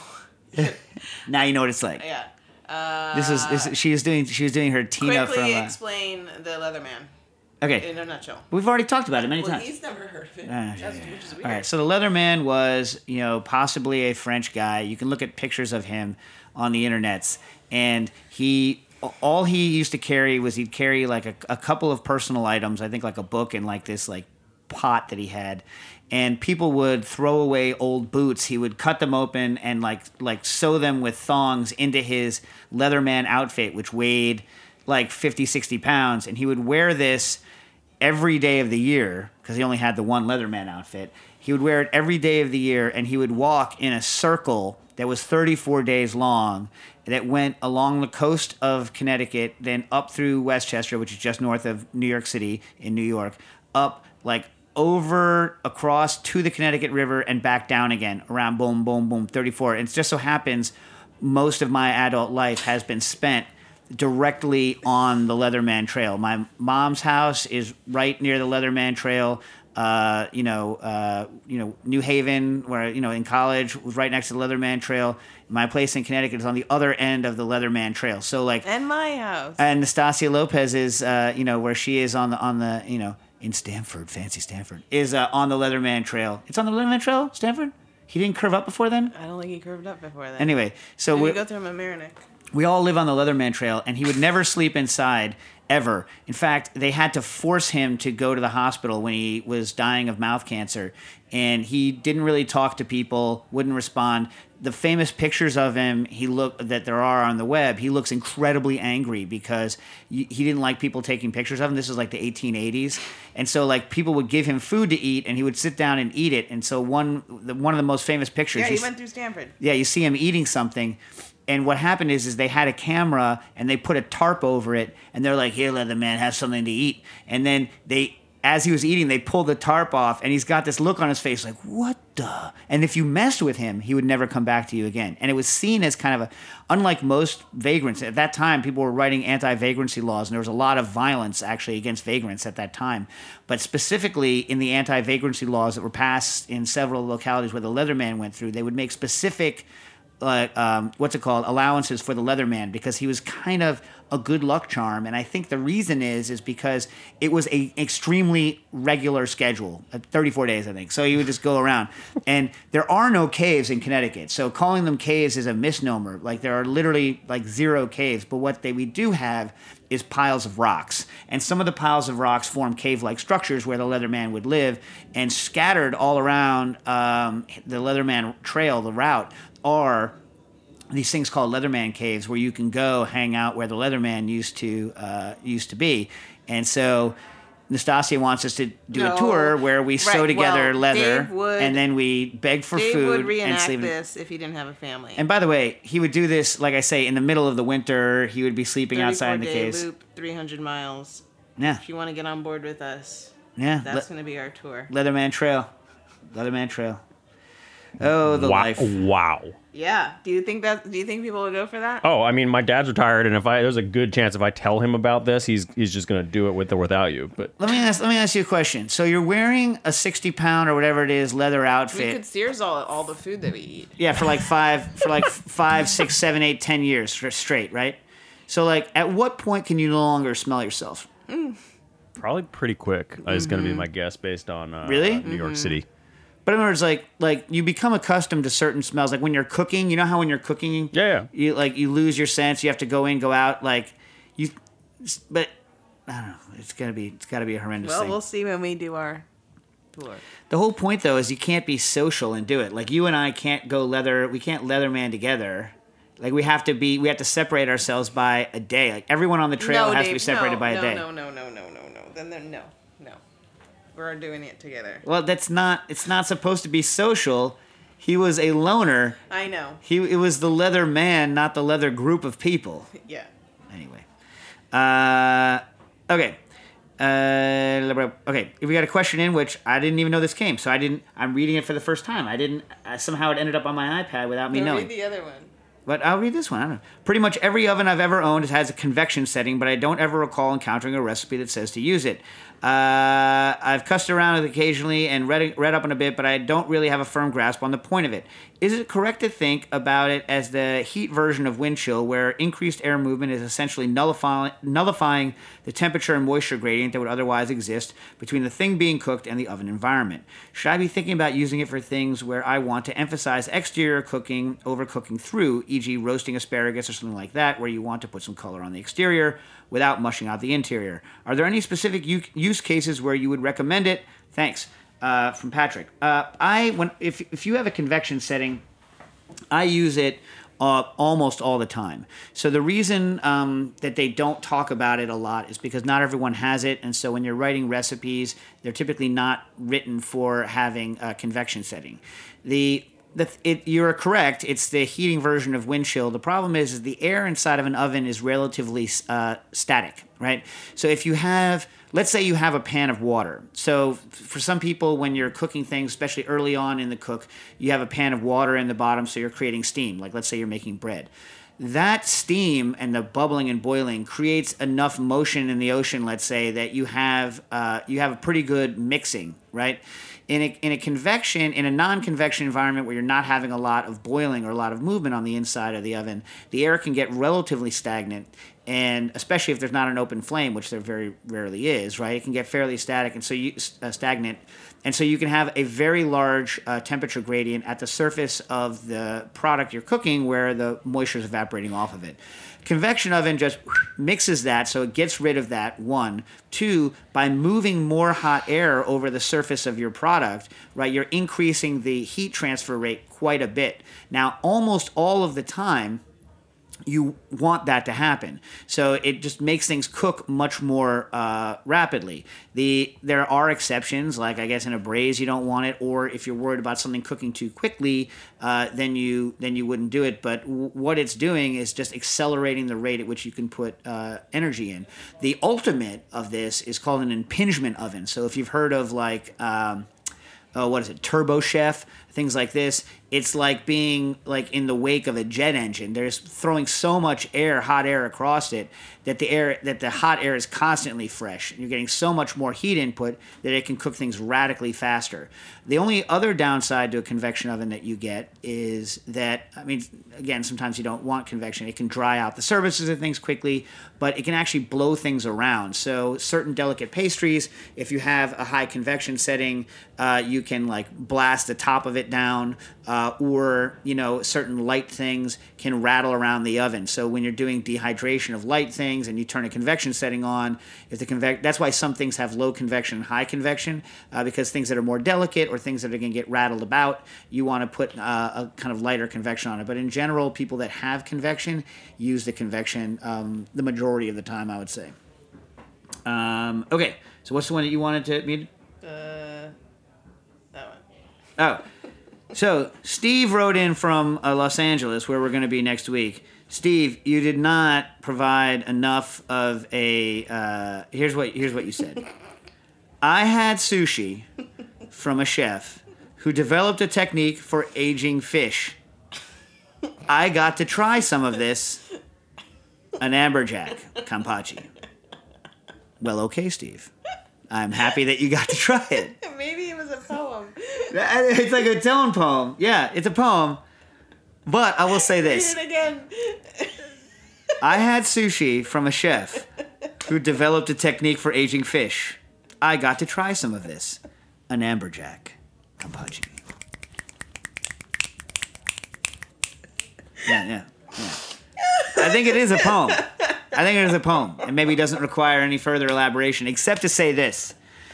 Now you know what it's like. Yeah. Uh, this is this. She was doing. She was doing her Tina quickly from. Uh, explain the Leatherman. Okay. In a nutshell. We've already talked about it many well, times. He's never heard of it. Uh, That's, yeah, which is weird. All right. So the Leatherman was, you know, possibly a French guy. You can look at pictures of him on the internets, and he. All he used to carry was he'd carry like a, a couple of personal items. I think like a book and like this like pot that he had. And people would throw away old boots. He would cut them open and like like sew them with thongs into his Leatherman outfit, which weighed like fifty, sixty pounds. And he would wear this every day of the year because he only had the one Leatherman outfit. He would wear it every day of the year, and he would walk in a circle that was thirty-four days long that went along the coast of Connecticut, then up through Westchester, which is just north of New York City in New York, up like over across to the Connecticut River and back down again around boom, boom, boom, thirty-four. And it just so happens most of my adult life has been spent directly on the Leatherman Trail. My mom's house is right near the Leatherman Trail. Uh, you know, uh, you know, New Haven, where, you know, in college was right next to the Leatherman Trail. My place in Connecticut is on the other end of the Leatherman Trail. So like, and my house. And Nastasia Lopez is, uh, you know, where she is on the on the, you know, in Stanford, fancy Stanford, is uh, on the Leatherman Trail. It's on the Leatherman Trail, Stanford. He didn't curve up before then. I don't think he curved up before then. Anyway, so we go through Mamaroneck. We all live on the Leatherman Trail, and he would never sleep inside. Ever. In fact, they had to force him to go to the hospital when he was dying of mouth cancer. And he didn't really talk to people, wouldn't respond. The famous pictures of him he look that there are on the web, he looks incredibly angry because he didn't like people taking pictures of him. This was like the eighteen eighties. And so like people would give him food to eat, and he would sit down and eat it. And so one, the, one of the most famous pictures. Yeah, he went through Stanford. Yeah, you see him eating something. And what happened is, is they had a camera and they put a tarp over it, and they're like, "Here, Leatherman, have something to eat." And then they, as he was eating, they pulled the tarp off, and he's got this look on his face like, "What the?" And if you messed with him, he would never come back to you again. And it was seen as kind of a, unlike most vagrants at that time, people were writing anti-vagrancy laws, and there was a lot of violence actually against vagrants at that time. But specifically in the anti-vagrancy laws that were passed in several localities where the Leatherman went through, they would make specific. Uh, um, what's it called? Allowances for the Leatherman, because he was kind of a good luck charm. And I think the reason is is because it was a extremely regular schedule, uh, thirty-four days, I think. So he would just go around. And there are no caves in Connecticut. So calling them caves is a misnomer. Like there are literally like zero caves. But what they we do have is piles of rocks. And some of the piles of rocks form cave-like structures where the Leatherman would live. And scattered all around um, the Leatherman trail, the route, are these things called Leatherman caves where you can go hang out where the Leatherman used to uh, used to be. And so Nastasia wants us to do No. a tour where we sew Right, together well, leather Dave would- and then we beg for Dave food would and reenact sleep. this if he didn't have a family. And by the way, he would do this, like I say, in the middle of the winter. He would be sleeping outside in the thirty-four day caves. loop, three hundred miles. Yeah. If you want to get on board with us, Yeah. that's Le- going to be our tour. Leatherman Trail. Leatherman Trail. Oh, the wow. life. Wow. Yeah. Do you think that? Do you think people would go for that? Oh, I mean, my dad's retired, and if I there's a good chance if I tell him about this, he's he's just gonna do it with or without you. But Let me ask. Let me ask you a question. So you're wearing a sixty pound or whatever it is leather We outfit. could Sears all all the food that we eat. Yeah, for like five, for like five, six, seven, eight, ten years str- straight, right? So like, at what point can you no longer smell yourself? probably pretty quick is gonna be my guess based on uh, Really? New York City. But in other words, like like you become accustomed to certain smells. Like when you're cooking, you know how when you're cooking, Yeah, yeah. you like you lose your sense. You have to go in, go out. Like you, but I don't know. It's gotta be it's gotta be a horrendous Well, thing. we'll see when we do our tour. The whole point though is you can't be social and do it. Like you and I can't go leather. We can't Leatherman together. Like we have to be. We have to separate ourselves by a day. Like everyone on the trail no, has Dave, to be separated no, by no, a day. No, no, no, no, no, no. Then, then no, no. We're doing it together. Well, that's not. It's not supposed to be social. He was a loner. I know. He. It was the leather man, not the leather group of people. Yeah. Anyway. Uh, okay. Uh, okay. We got a question in which I didn't even know this came, so I didn't. I'm reading it for the first time. I didn't. I, somehow it ended up on my iPad without me No, knowing. read the other one. But I'll read this one. I don't know. Pretty much every oven I've ever owned has a convection setting, but I don't ever recall encountering a recipe that says to use it. Uh, I've cussed around it occasionally and read, read up on a bit, but I don't really have a firm grasp on the point of it. Is it correct to think about it as the heat version of wind chill, where increased air movement is essentially nullifying, nullifying the temperature and moisture gradient that would otherwise exist between the thing being cooked and the oven environment? Should I be thinking about using it for things where I want to emphasize exterior cooking over cooking through, for example roasting asparagus or something like that, where you want to put some color on the exterior without mushing out the interior? Are there any specific u- use cases where you would recommend it? Thanks. Uh, from Patrick. Uh, I when if if you have a convection setting, I use it uh, almost all the time. So the reason um, that they don't talk about it a lot is because not everyone has it, and so when you're writing recipes, they're typically not written for having a convection setting. The The, it, you're correct. It's the heating version of wind chill. The problem is, is the air inside of an oven is relatively uh, static, right? So if you have, let's say you have a pan of water. So for some people, when you're cooking things, especially early on in the cook, you have a pan of water in the bottom, so you're creating steam. Like let's say you're making bread. That steam and the bubbling and boiling creates enough motion in the ocean, let's say, that you have uh, you have a pretty good mixing, right? In a, in a convection, in a non-convection environment where you're not having a lot of boiling or a lot of movement on the inside of the oven, the air can get relatively stagnant, and especially if there's not an open flame, which there very rarely is, right? It can get fairly static and so you, uh, stagnant, and so you can have a very large uh, temperature gradient at the surface of the product you're cooking where the moisture is evaporating off of it. Convection oven just mixes that, so it gets rid of that, one. Two, by moving more hot air over the surface of your product, right, you're increasing the heat transfer rate quite a bit. Now, almost all of the time, you want that to happen. So it just makes things cook much more uh, rapidly. The There are exceptions, like I guess in a braise you don't want it, or if you're worried about something cooking too quickly, uh, then you then you wouldn't do it. But w- what it's doing is just accelerating the rate at which you can put uh, energy in. The ultimate of this is called an impingement oven. So if you've heard of like... Um, Oh, what is it? Turbo Chef, things like this. It's like being like in the wake of a jet engine. There's throwing so much air, hot air across it that the air, that the hot air is constantly fresh. You're getting so much more heat input that it can cook things radically faster. The only other downside to a convection oven that you get is that, I mean, again, sometimes you don't want convection. It can dry out the surfaces of things quickly, but it can actually blow things around. So certain delicate pastries, if you have a high convection setting, uh, you can like blast the top of it it down, uh, or you know certain light things can rattle around the oven. So when you're doing dehydration of light things and you turn a convection setting on, if the convec that's why some things have low convection and high convection, uh, because things that are more delicate or things that are going to get rattled about, you want to put uh, a kind of lighter convection on it. But in general, people that have convection use the convection um, the majority of the time, I would say. Um, okay, so what's the one that you wanted to meet? Uh, that one. Oh, so Steve wrote in from uh, Los Angeles, where we're going to be next week. Steve, you did not provide enough of a. Uh, here's what here's what you said. I had sushi from a chef who developed a technique for aging fish. I got to try some of this. An amberjack kampachi. Well, okay, Steve. I'm happy that you got to try it. Maybe it was a poem. It's like a tone poem. Yeah, it's a poem. But I will say this. Read it again. I had sushi from a chef who developed a technique for aging fish. I got to try some of this. An amberjack kampachi. Yeah, yeah, yeah. I think it is a poem. I think it is a poem, and maybe doesn't require any further elaboration, except to say this.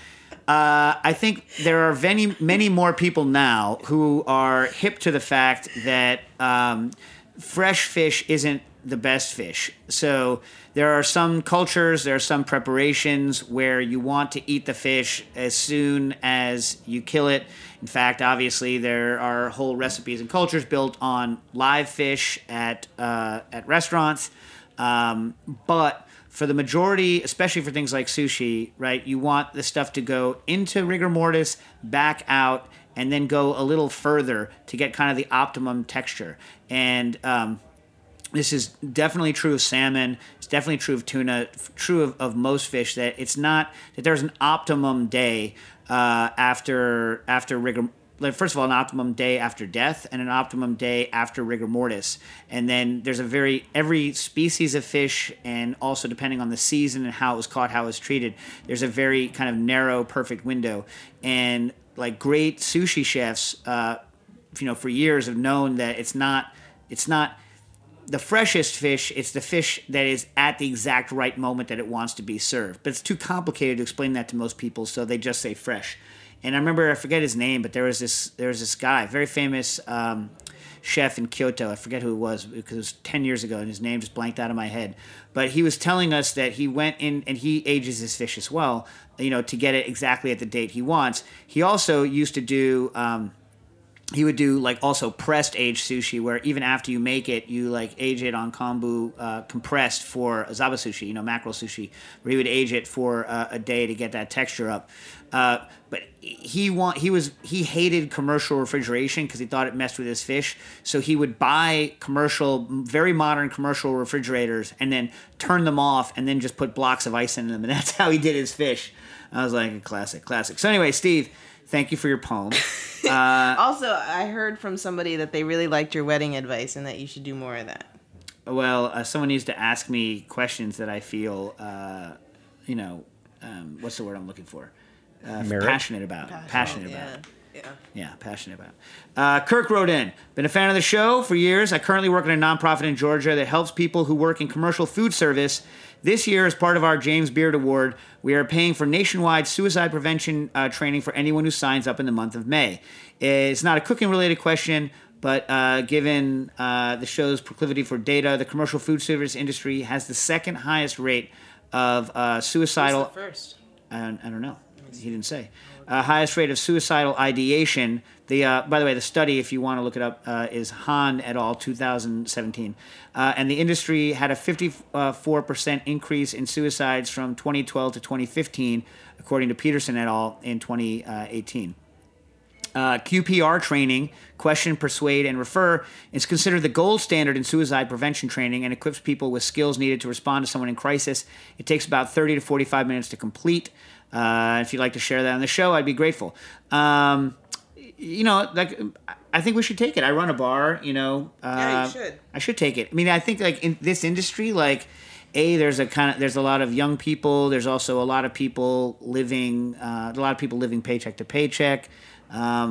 Uh, I think there are many, many more people now who are hip to the fact that um, fresh fish isn't the best fish. So there are some cultures, there are some preparations where you want to eat the fish as soon as you kill it. In fact, obviously, there are whole recipes and cultures built on live fish at uh, at restaurants. Um, but for the majority, especially for things like sushi, right, you want the stuff to go into rigor mortis, back out, and then go a little further to get kind of the optimum texture. And um, this is definitely true of salmon. It's definitely true of tuna, true of, of most fish, that it's not that there's an optimum day uh, after after rigor mortis. First of all, an optimum day after death and an optimum day after rigor mortis. And then there's a very, every species of fish, and also depending on the season and how it was caught, how it was treated, there's a very kind of narrow, perfect window. And like great sushi chefs, uh, you know, for years have known that it's not, it's not the freshest fish, it's the fish that is at the exact right moment that it wants to be served. But it's too complicated to explain that to most people, so they just say fresh. And I remember, I forget his name, but there was this there was this guy, very famous um, chef in Kyoto. I forget who it was because it was ten years ago, and his name just blanked out of my head. But he was telling us that he went in and he ages his fish as well, you know, to get it exactly at the date he wants. He also used to do. Um, He would do like also pressed aged sushi, where even after you make it, you like age it on kombu uh, compressed for zaba sushi, you know, mackerel sushi, where he would age it for uh, a day to get that texture up. Uh, but he want he was he hated commercial refrigeration because he thought it messed with his fish. So he would buy commercial, very modern commercial refrigerators and then turn them off and then just put blocks of ice in them, and that's how he did his fish. I was like, classic, classic. So anyway, Steve, thank you for your poem. Uh, also, I heard from somebody that they really liked your wedding advice and that you should do more of that. Well, uh, someone needs to ask me questions that I feel, uh, you know, um, what's the word I'm looking for? Uh, passionate about. Passionate, passionate yeah. about. Yeah. Yeah, passionate about. Uh, Kirk wrote in, been a fan of the show for years. I currently work in a nonprofit in Georgia that helps people who work in commercial food service. This year, as part of our James Beard Award, we are paying for nationwide suicide prevention uh, training for anyone who signs up in the month of May. It's not a cooking-related question, but uh, given uh, the show's proclivity for data, the commercial food service industry has the second highest rate of uh, suicidal... Who's the first? I, I don't know. He didn't say. Uh, highest rate of suicidal ideation. The uh, by the way, the study, if you want to look it up, uh, is Hahn et al. twenty seventeen, uh, and the industry had a fifty-four percent increase in suicides from twenty twelve to twenty fifteen, according to Peterson et al. In twenty eighteen. Uh, Q P R training, question, persuade, and refer, is considered the gold standard in suicide prevention training and equips people with skills needed to respond to someone in crisis. It takes about thirty to forty-five minutes to complete. Uh, if you'd like to share that on the show, I'd be grateful. Um, you know, like I think we should take it. I run a bar, you know. Uh, yeah, you should. I should take it. I mean, I think like in this industry, like, A, there's a kind of there's a lot of young people. There's also a lot of people living, uh, a lot of people living paycheck to paycheck. Um,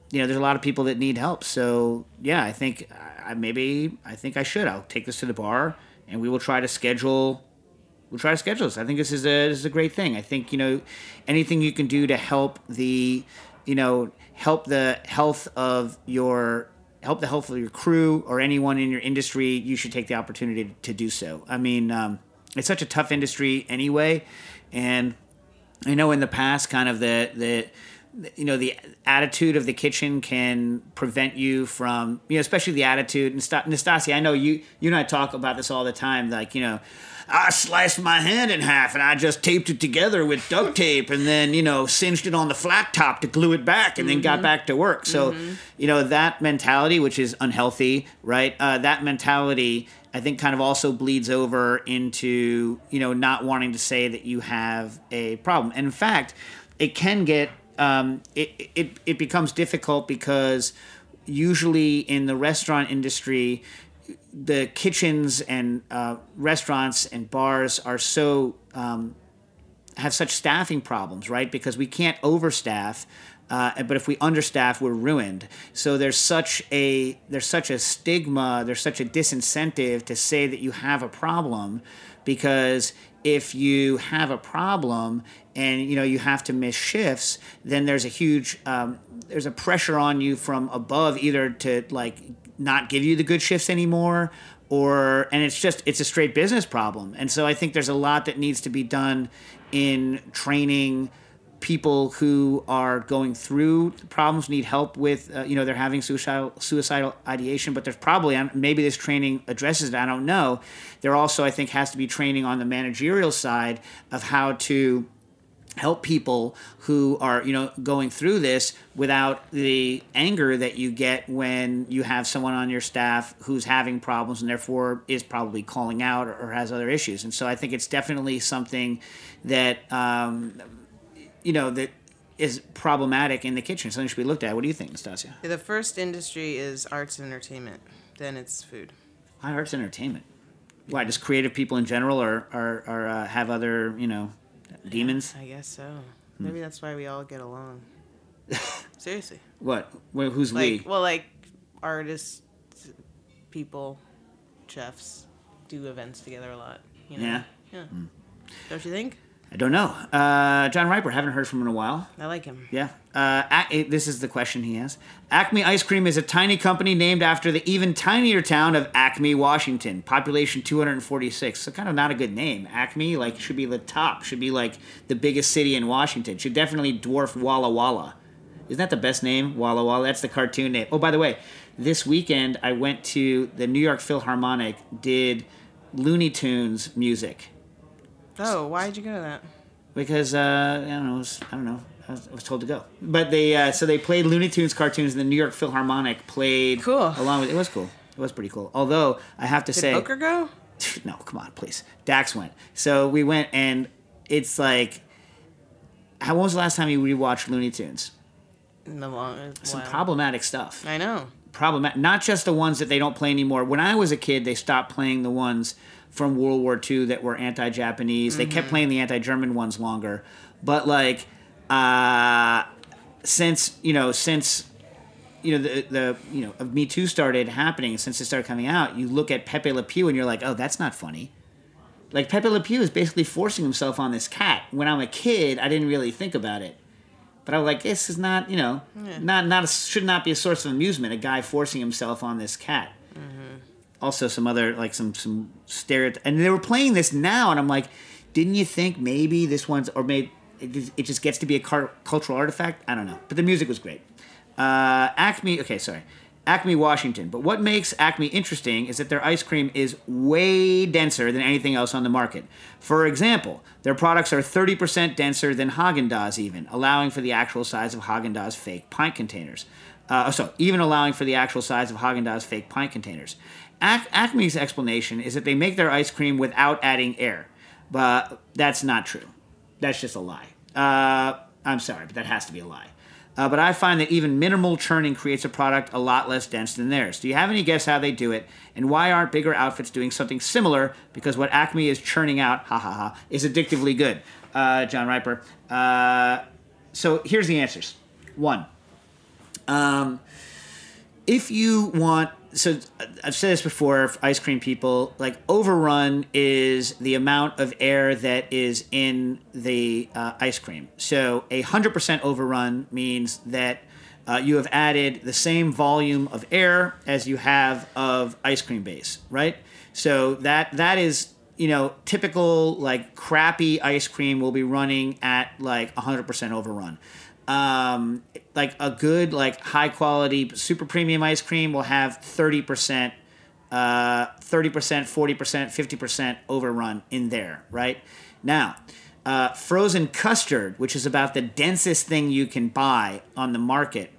you know, there's a lot of people that need help. So yeah, I think I maybe I think I should. I'll take this to the bar, and we will try to schedule. We'll try to schedule this. I think this is a this is a great thing. I think, you know, anything you can do to help the, you know, help the health of your help the health of your crew or anyone in your industry, you should take the opportunity to do so. I mean, um, it's such a tough industry anyway, and I know in the past, kind of the the you know the attitude of the kitchen can prevent you from, you know, especially the attitude. Nastasia, I know you you and I talk about this all the time. Like, you know, I sliced my hand in half and I just taped it together with duct tape and then, you know, singed it on the flat top to glue it back and mm-hmm. then got back to work. So, mm-hmm. you know, that mentality, which is unhealthy, right? Uh, that mentality, I think, kind of also bleeds over into, you know, not wanting to say that you have a problem. And in fact, it can get, um, it, it, it becomes difficult because usually in the restaurant industry, the kitchens and uh, restaurants and bars are so um, have such staffing problems, right? Because we can't overstaff, uh, but if we understaff, we're ruined. So there's such a there's such a stigma, there's such a disincentive to say that you have a problem, because if you have a problem and, you know, you have to miss shifts, then there's a huge um, there's a pressure on you from above, either to like not give you the good shifts anymore, or and it's just it's a straight business problem. And so I think there's a lot that needs to be done in training people who are going through problems, need help with, uh, you know, they're having suicidal suicidal ideation, but there's probably, maybe this training addresses it, I don't know. There also, I think, has to be training on the managerial side of how to help people who are, you know, going through this without the anger that you get when you have someone on your staff who's having problems and therefore is probably calling out or, or has other issues. And so I think it's definitely something that, um, you know, that is problematic in the kitchen. Something should be looked at. What do you think, Nastasia? The first industry is arts and entertainment. Then it's food. Why arts and entertainment? Why, just creative people in general, or, or, or uh, have other, you know, demons? I guess so. Maybe hmm. that's why we all get along. Seriously. What? Well, who's like, we? Well, like artists, people, chefs do events together a lot. You know? Yeah. Yeah. Hmm. Don't you think? I don't know. Uh, John Riper, haven't heard from him in a while. I like him. Yeah. Uh, Ac- this is the question he has. Acme Ice Cream is a tiny company named after the even tinier town of Acme, Washington. Population two hundred forty-six. So kind of not a good name. Acme, like, should be the top. Should be, like, the biggest city in Washington. Should definitely dwarf Walla Walla. Isn't that the best name? Walla Walla. That's the cartoon name. Oh, by the way, this weekend I went to the New York Philharmonic, did Looney Tunes music. Oh, why did you go to that? Because uh, I don't know. I, was, I don't know. I was, I was told to go. But they uh, so they played Looney Tunes cartoons, and the New York Philharmonic played cool along with it. Was cool. It was pretty cool. Although I have to Did say, Booker go? No, come on, please. Dax went. So we went, and it's like, how when was the last time you rewatched Looney Tunes? In the long, Some wow. problematic stuff. I know. Problematic. Not just the ones that they don't play anymore. When I was a kid, they stopped playing the ones from World War Two that were anti-Japanese. Mm-hmm. They kept playing the anti-German ones longer. But like, uh, since, you know, since, you know, the, the, you know, of Me Too started happening, since it started coming out, you look at Pepe Le Pew and you're like, oh, that's not funny. Like, Pepe Le Pew is basically forcing himself on this cat. When I'm a kid, I didn't really think about it. But I was like, this is not, you know, yeah. not, not a, should not be a source of amusement, a guy forcing himself on this cat. Mm-hmm. Also, some other, like, some, some stereotypes. And they were playing this now, and I'm like, didn't you think maybe this one's, or maybe it, it just gets to be a car, cultural artifact? I don't know. But the music was great. Uh, Acme, okay, sorry. Acme, Washington. But what makes Acme interesting is that their ice cream is way denser than anything else on the market. For example, their products are thirty percent denser than Haagen-Dazs even, allowing for the actual size of Haagen-Dazs fake pint containers. Uh, so, even allowing for the actual size of Haagen-Dazs fake pint containers. Ac- Acme's explanation is that they make their ice cream without adding air. But that's not true. That's just a lie. Uh, I'm sorry, but that has to be a lie. Uh, but I find that even minimal churning creates a product a lot less dense than theirs. Do you have any guess how they do it? And why aren't bigger outfits doing something similar? Because what Acme is churning out, ha ha ha, is addictively good. Uh, John Riper. Uh, so here's the answers. One, Um, if you want, so I've said this before, ice cream people, like overrun is the amount of air that is in the uh, ice cream. So a one hundred percent overrun means that uh, you have added the same volume of air as you have of ice cream base, right? So that that is, you know, typical like crappy ice cream will be running at like one hundred percent overrun. Um, like a good, like high quality, super premium ice cream will have thirty percent, uh, thirty percent, forty percent, fifty percent overrun in there, right? Now, uh, frozen custard, which is about the densest thing you can buy on the market.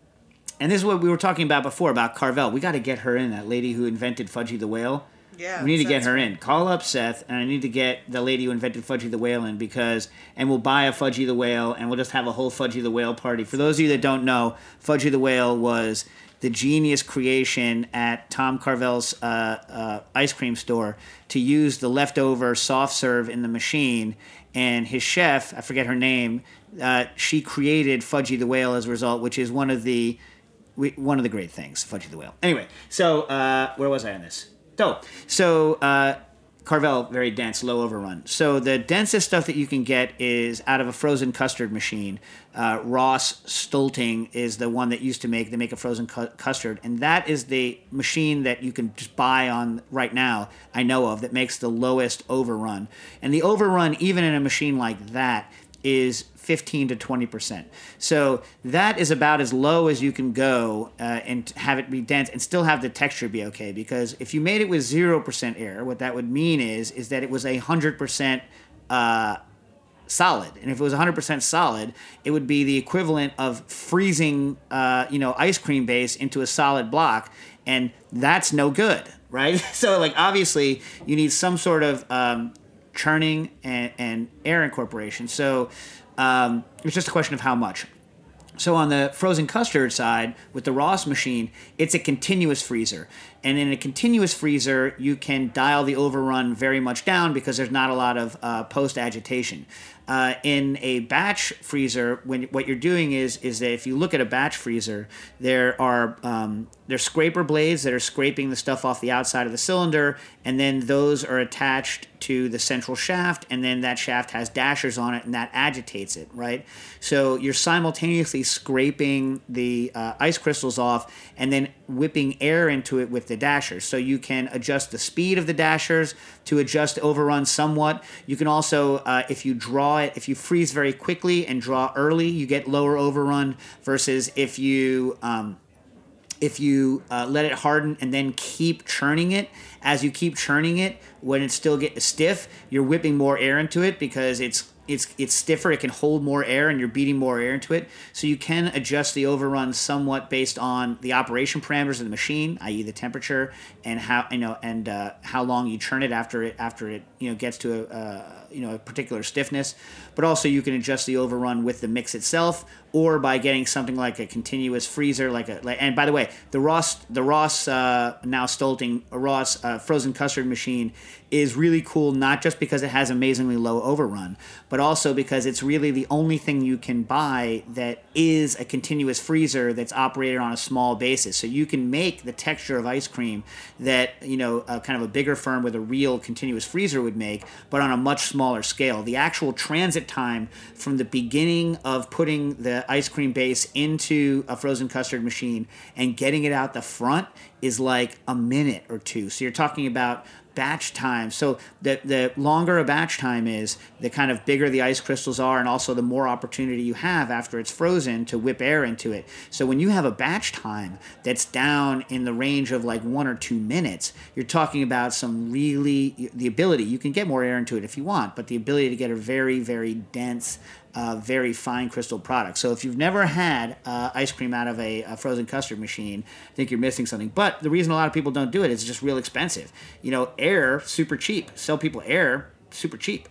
And this is what we were talking about before about Carvel. We got to get her in, that lady who invented Fudgy the Whale. Yeah, we need to get Seth's her right. in. Call up Seth, and I need to get the lady who invented Fudgy the Whale in because, and we'll buy a Fudgy the Whale, and we'll just have a whole Fudgy the Whale party. For those of you that don't know, Fudgy the Whale was the genius creation at Tom Carvel's uh, uh, ice cream store to use the leftover soft serve in the machine, and his chef, I forget her name, uh, she created Fudgy the Whale as a result, which is one of the one of the great things, Fudgy the Whale. Anyway, so uh, where was I on this? So, so uh, Carvel, very dense, low overrun. So the densest stuff that you can get is out of a frozen custard machine. Uh, Ross Stolting is the one that used to make, they make a frozen cu- custard. And that is the machine that you can just buy on right now, I know of, that makes the lowest overrun. And the overrun, even in a machine like that, is fifteen to twenty percent. So that is about as low as you can go uh, and have it be dense and still have the texture be okay. Because if you made it with zero percent air, what that would mean is is that it was a one hundred percent uh, solid. And if it was one hundred percent solid, it would be the equivalent of freezing uh, you know, ice cream base into a solid block. And that's no good, right? So like obviously you need some sort of um, churning and, and air incorporation. So um, it's just a question of how much. So on the frozen custard side, with the Ross machine, it's a continuous freezer. And in a continuous freezer, you can dial the overrun very much down because there's not a lot of uh, post-agitation. Uh, in a batch freezer, when what you're doing is is that if you look at a batch freezer, there are um, there's scraper blades that are scraping the stuff off the outside of the cylinder, and then those are attached to the central shaft, and then that shaft has dashers on it, and that agitates it, right? So you're simultaneously scraping the uh, ice crystals off and then whipping air into it with the dashers. So you can adjust the speed of the dashers to adjust overrun somewhat. You can also, uh, if you draw it, if you freeze very quickly and draw early, you get lower overrun versus if you um, if you uh, let it harden and then keep churning it. As you keep churning it, when it still gets stiff, you're whipping more air into it because it's It's it's stiffer, it can hold more air, and you're beating more air into it. So you can adjust the overrun somewhat based on the operation parameters of the machine, that is the temperature and how you know and uh, how long you churn it after it after it you know gets to a uh, you know a particular stiffness. But also you can adjust the overrun with the mix itself, or by getting something like a continuous freezer, like a like, and by the way, the Ross the Ross uh, now Stolting Ross uh, frozen custard machine is really cool, not just because it has amazingly low overrun, but also because it's really the only thing you can buy that is a continuous freezer that's operated on a small basis. So you can make the texture of ice cream that, you know, a, kind of a bigger firm with a real continuous freezer would make, but on a much smaller scale. The actual transit time from the beginning of putting the ice cream base into a frozen custard machine and getting it out the front is like a minute or two. So you're talking about batch time. So the the longer a batch time is, the kind of bigger the ice crystals are, and also the more opportunity you have after it's frozen to whip air into it. So when you have a batch time that's down in the range of like one or two minutes, you're talking about some really, the ability, you can get more air into it if you want, but the ability to get a very, very dense, uh, very fine crystal product. So if you've never had uh, ice cream out of a, a frozen custard machine, I think you're missing something. But the reason a lot of people don't do it is it's just real expensive. You know, air, super cheap. Sell people air, super cheap.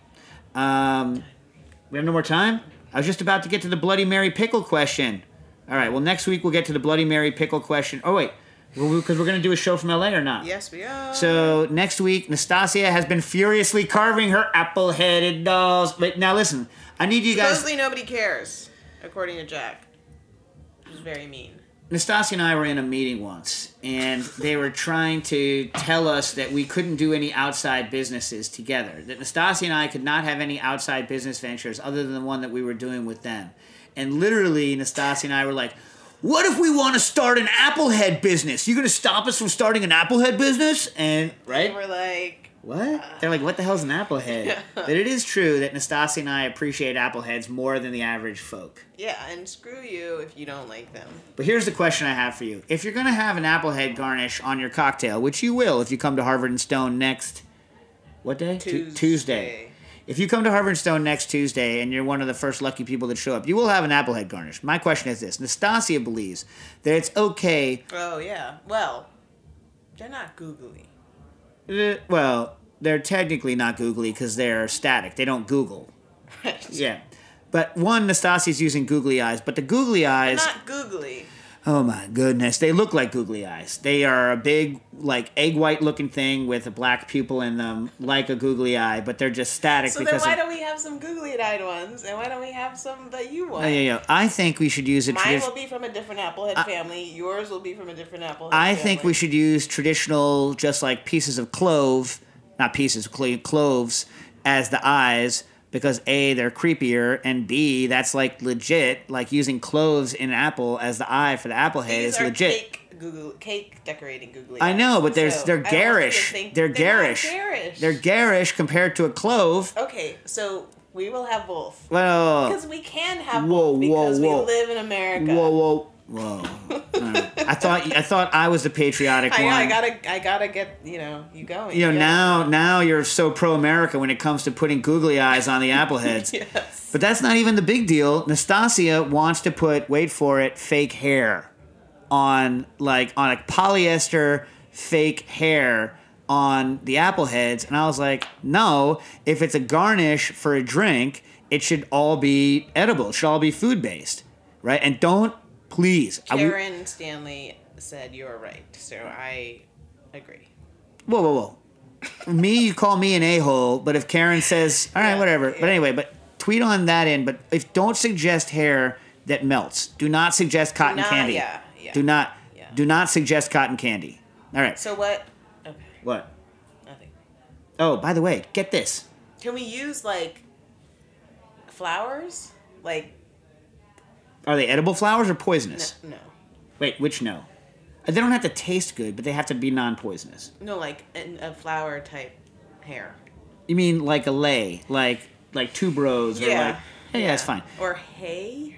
Um, we have no more time? I was just about to get to the Bloody Mary pickle question. All right, well, next week we'll get to the Bloody Mary pickle question. Oh, wait, because we're going to do a show from L A or not? Yes, we are. So next week, Nastasia has been furiously carving her apple-headed dolls. But now listen, I need you guys... Supposedly nobody cares, according to Jack. Which is very mean. Nastasia and I were in a meeting once, and they were trying to tell us that we couldn't do any outside businesses together. That Nastasia and I could not have any outside business ventures other than the one that we were doing with them. And literally, Nastasia and I were like, what if we want to start an Applehead business? You going to stop us from starting an Applehead business? And, right? And we're like, what? They're like, what the hell's an Applehead? Yeah. But it is true that Nastasia and I appreciate Appleheads more than the average folk. yeah, and screw you if you don't like them. But here's the question I have for you. If you're going to have an Applehead garnish on your cocktail, which you will if you come to Harvard and Stone next, what day? Tu- Tuesday. Tuesday. If you come to Harvard and Stone next Tuesday and you're one of the first lucky people that show up, you will have an Applehead garnish. My question is this. Nastasia believes that it's okay... Oh, yeah. Well, they're not googly. Uh, well, they're technically not googly because they're static. They don't Google. Right. Yeah. But one, Nastasia's using googly eyes, but the googly eyes... Not googly. Oh my goodness, they look like googly eyes. They are a big, like, egg white looking thing with a black pupil in them, like a googly eye, but they're just static So then because why of... don't we have some googly-eyed ones? And why don't we have some that you want? Oh, yeah, yeah. I think we should use a Mine tradition. will be from a different Applehead I- family. Yours will be from a different Applehead I family. think we should use traditional, just like pieces of clove, not pieces, clo- cloves, as the eyes, because A, they're creepier, and B, that's like legit. Like using cloves in an apple as the eye for the apple head These is are legit. Cake, Google, cake decorating googly I eyes. know, but there's So, they're I don't want you to garish. think- They're, not garish. garish. They're garish compared to a clove. Okay, so we will have both. Well, Because we can have whoa, both because whoa, whoa. we live in America. whoa, whoa, whoa. Alright. I thought I thought I was the patriotic I, one. I gotta, I gotta get you know you going. You know, Yeah. now now you're so pro-America when it comes to putting googly eyes on the apple heads. Yes. But that's not even the big deal. Nastasia wants to put, wait for it, fake hair on, like, on a polyester fake hair on the apple heads. And I was like, no, if it's a garnish for a drink, it should all be edible. It should all be food-based, right? And don't, please. I- Karen Stanley said you're right, so I agree. Whoa, whoa, whoa. Me, you call me an a-hole, but if Karen says, all right, Yeah, whatever. yeah. But anyway, but tweet on that in. But if don't suggest hair that melts. Do not suggest cotton not- candy. yeah, yeah. Do not. Yeah. Do not suggest cotton candy. All right. So what? Okay, What? nothing. Oh, by the way, get this. Can we use like flowers? Like Are they edible flowers or poisonous? no, Wait, which no? They don't have to taste good, but they have to be non-poisonous. no, like an, a flower type hair. You mean like a lei, like like tuberose, or Yeah. like? Hey, yeah, that's fine. Or hay.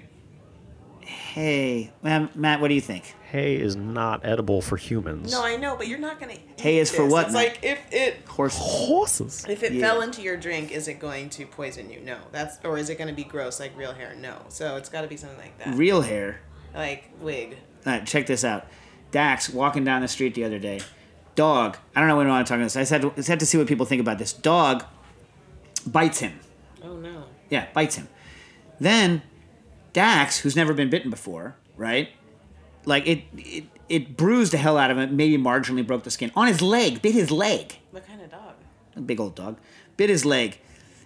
Hey, um, Matt, what do you think? Hay is not edible for humans. No, I know, but you're not gonna. Hay eat is for this. what, It's Matt? like if it Horse. Horses. if it Yeah. fell into your drink, is it going to poison you? No, that's or is it going to be gross like real hair? No, so it's got to be something like that, Real hair. like wig. All right, check this out. Dax walking down the street the other day. Dog. I don't know when I'm talking about this. I just had to, I just had to see what people think about this. Dog bites him. Oh no. Yeah, bites him. Then Dax, who's never been bitten before, right? Like it, it, it bruised the hell out of him. Maybe marginally broke the skin on his leg. Bit his leg. What kind of dog? A big old dog. Bit his leg.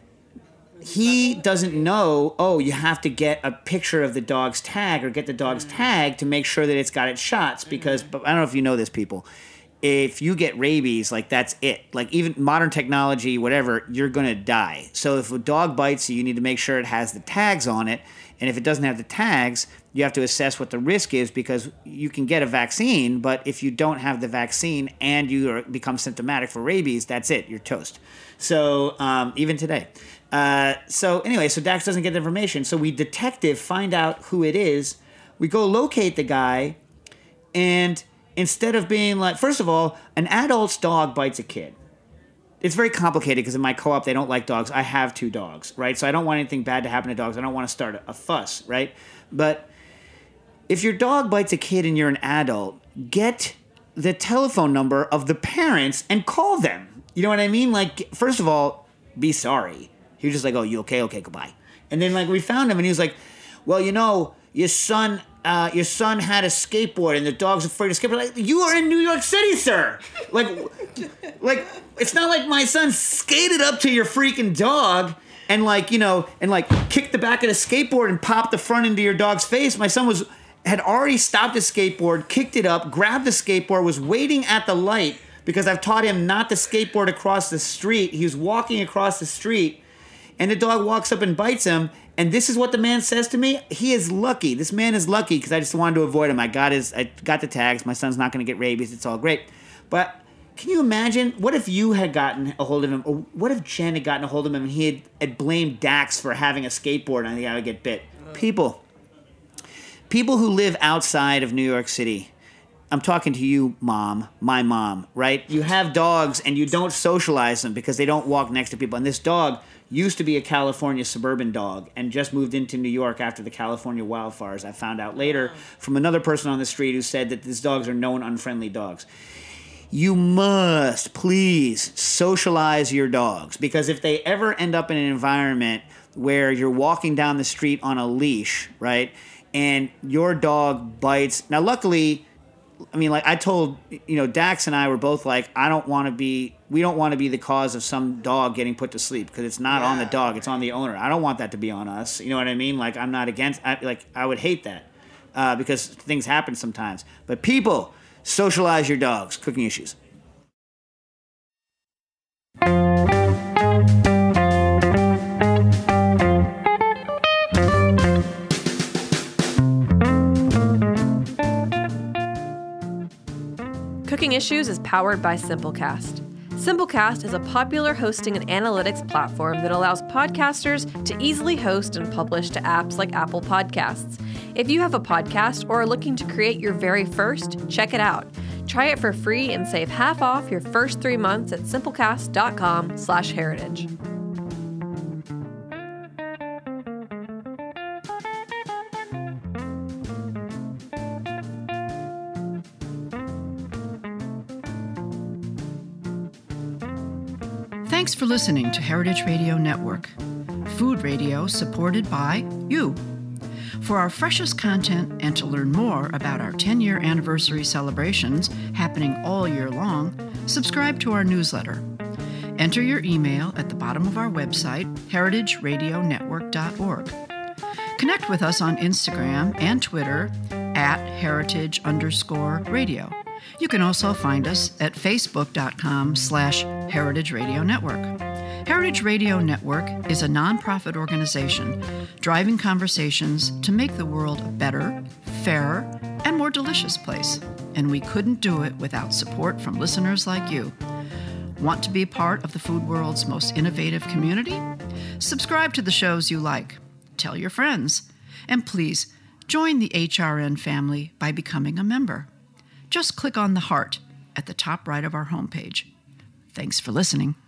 He doesn't know, oh, you have to get a picture of the dog's tag or get the dog's tag to make sure that it's got its shots because, but I don't know if you know this, people. If you get rabies, like that's it. Like even modern technology, whatever, you're going to die. So if a dog bites you, you need to make sure it has the tags on it. And if it doesn't have the tags, you have to assess what the risk is because you can get a vaccine, but if you don't have the vaccine and you are, become symptomatic for rabies, that's it. You're toast. So um, even today. Uh, so anyway, so Dax doesn't get the information. So we detective find out who it is. We go locate the guy, and instead of being like, first of all, an adult's dog bites a kid. It's very complicated because in my co-op they don't like dogs. I have two dogs, right? So I don't want anything bad to happen to dogs. I don't want to start a, a fuss, right? But if your dog bites a kid and you're an adult, get the telephone number of the parents and call them. You know what I mean? Like, first of all, be sorry. He was just like, oh, you okay? Okay, goodbye. And then, like, we found him, and he was like, well, you know, your son, uh, your son had a skateboard, and the dog's afraid of skateboard. Like, you are in New York City, sir. Like, like it's not like my son skated up to your freaking dog and, like, you know, and, like, kicked the back of the skateboard and popped the front into your dog's face. My son was had already stopped his skateboard, kicked it up, grabbed the skateboard, was waiting at the light because I've taught him not to skateboard across the street. He was walking across the street, and the dog walks up and bites him. And this is what the man says to me. He is lucky. This man is lucky because I just wanted to avoid him. I got his, I got the tags. My son's not going to get rabies. It's all great. But can you imagine? What if you had gotten a hold of him? Or what if Jen had gotten a hold of him and he had, had blamed Dax for having a skateboard and I would get bit? People. People who live outside of New York City. I'm talking to you, mom, my mom, right? You have dogs and you don't socialize them because they don't walk next to people. And this dog used to be a California suburban dog and just moved into New York after the California wildfires. I found out later from another person on the street who said that these dogs are known unfriendly dogs. You must please socialize your dogs, because if they ever end up in an environment where you're walking down the street on a leash, right, and your dog bites. Now, luckily, I mean, like I told, you know, Dax and I were both like, I don't want to be, we don't want to be the cause of some dog getting put to sleep, because it's not yeah. on the dog, it's on the owner. I don't want that to be on us. You know what I mean? Like, I'm not against, I, like, I would hate that uh, because things happen sometimes. But people, socialize your dogs. Cooking issues. Cooking Issues is powered by Simplecast. Simplecast is a popular hosting and analytics platform that allows podcasters to easily host and publish to apps like Apple Podcasts. If you have a podcast or are looking to create your very first, check it out. Try it for free and save half off your first three months at simplecast.com slash heritage. Thanks for listening to Heritage Radio Network, food radio supported by you. For our freshest content and to learn more about our ten-year anniversary celebrations happening all year long, subscribe to our newsletter. Enter your email at the bottom of our website, heritage radio network dot org. Connect with us on Instagram and Twitter at heritage underscore radio. You can also find us at facebook.com slash Heritage Radio Network. Heritage Radio Network is a nonprofit organization driving conversations to make the world a better, fairer, and more delicious place. And we couldn't do it without support from listeners like you. Want to be part of the food world's most innovative community? Subscribe to the shows you like. Tell your friends. And please, join the H R N family by becoming a member. Just click on the heart at the top right of our homepage. Thanks for listening.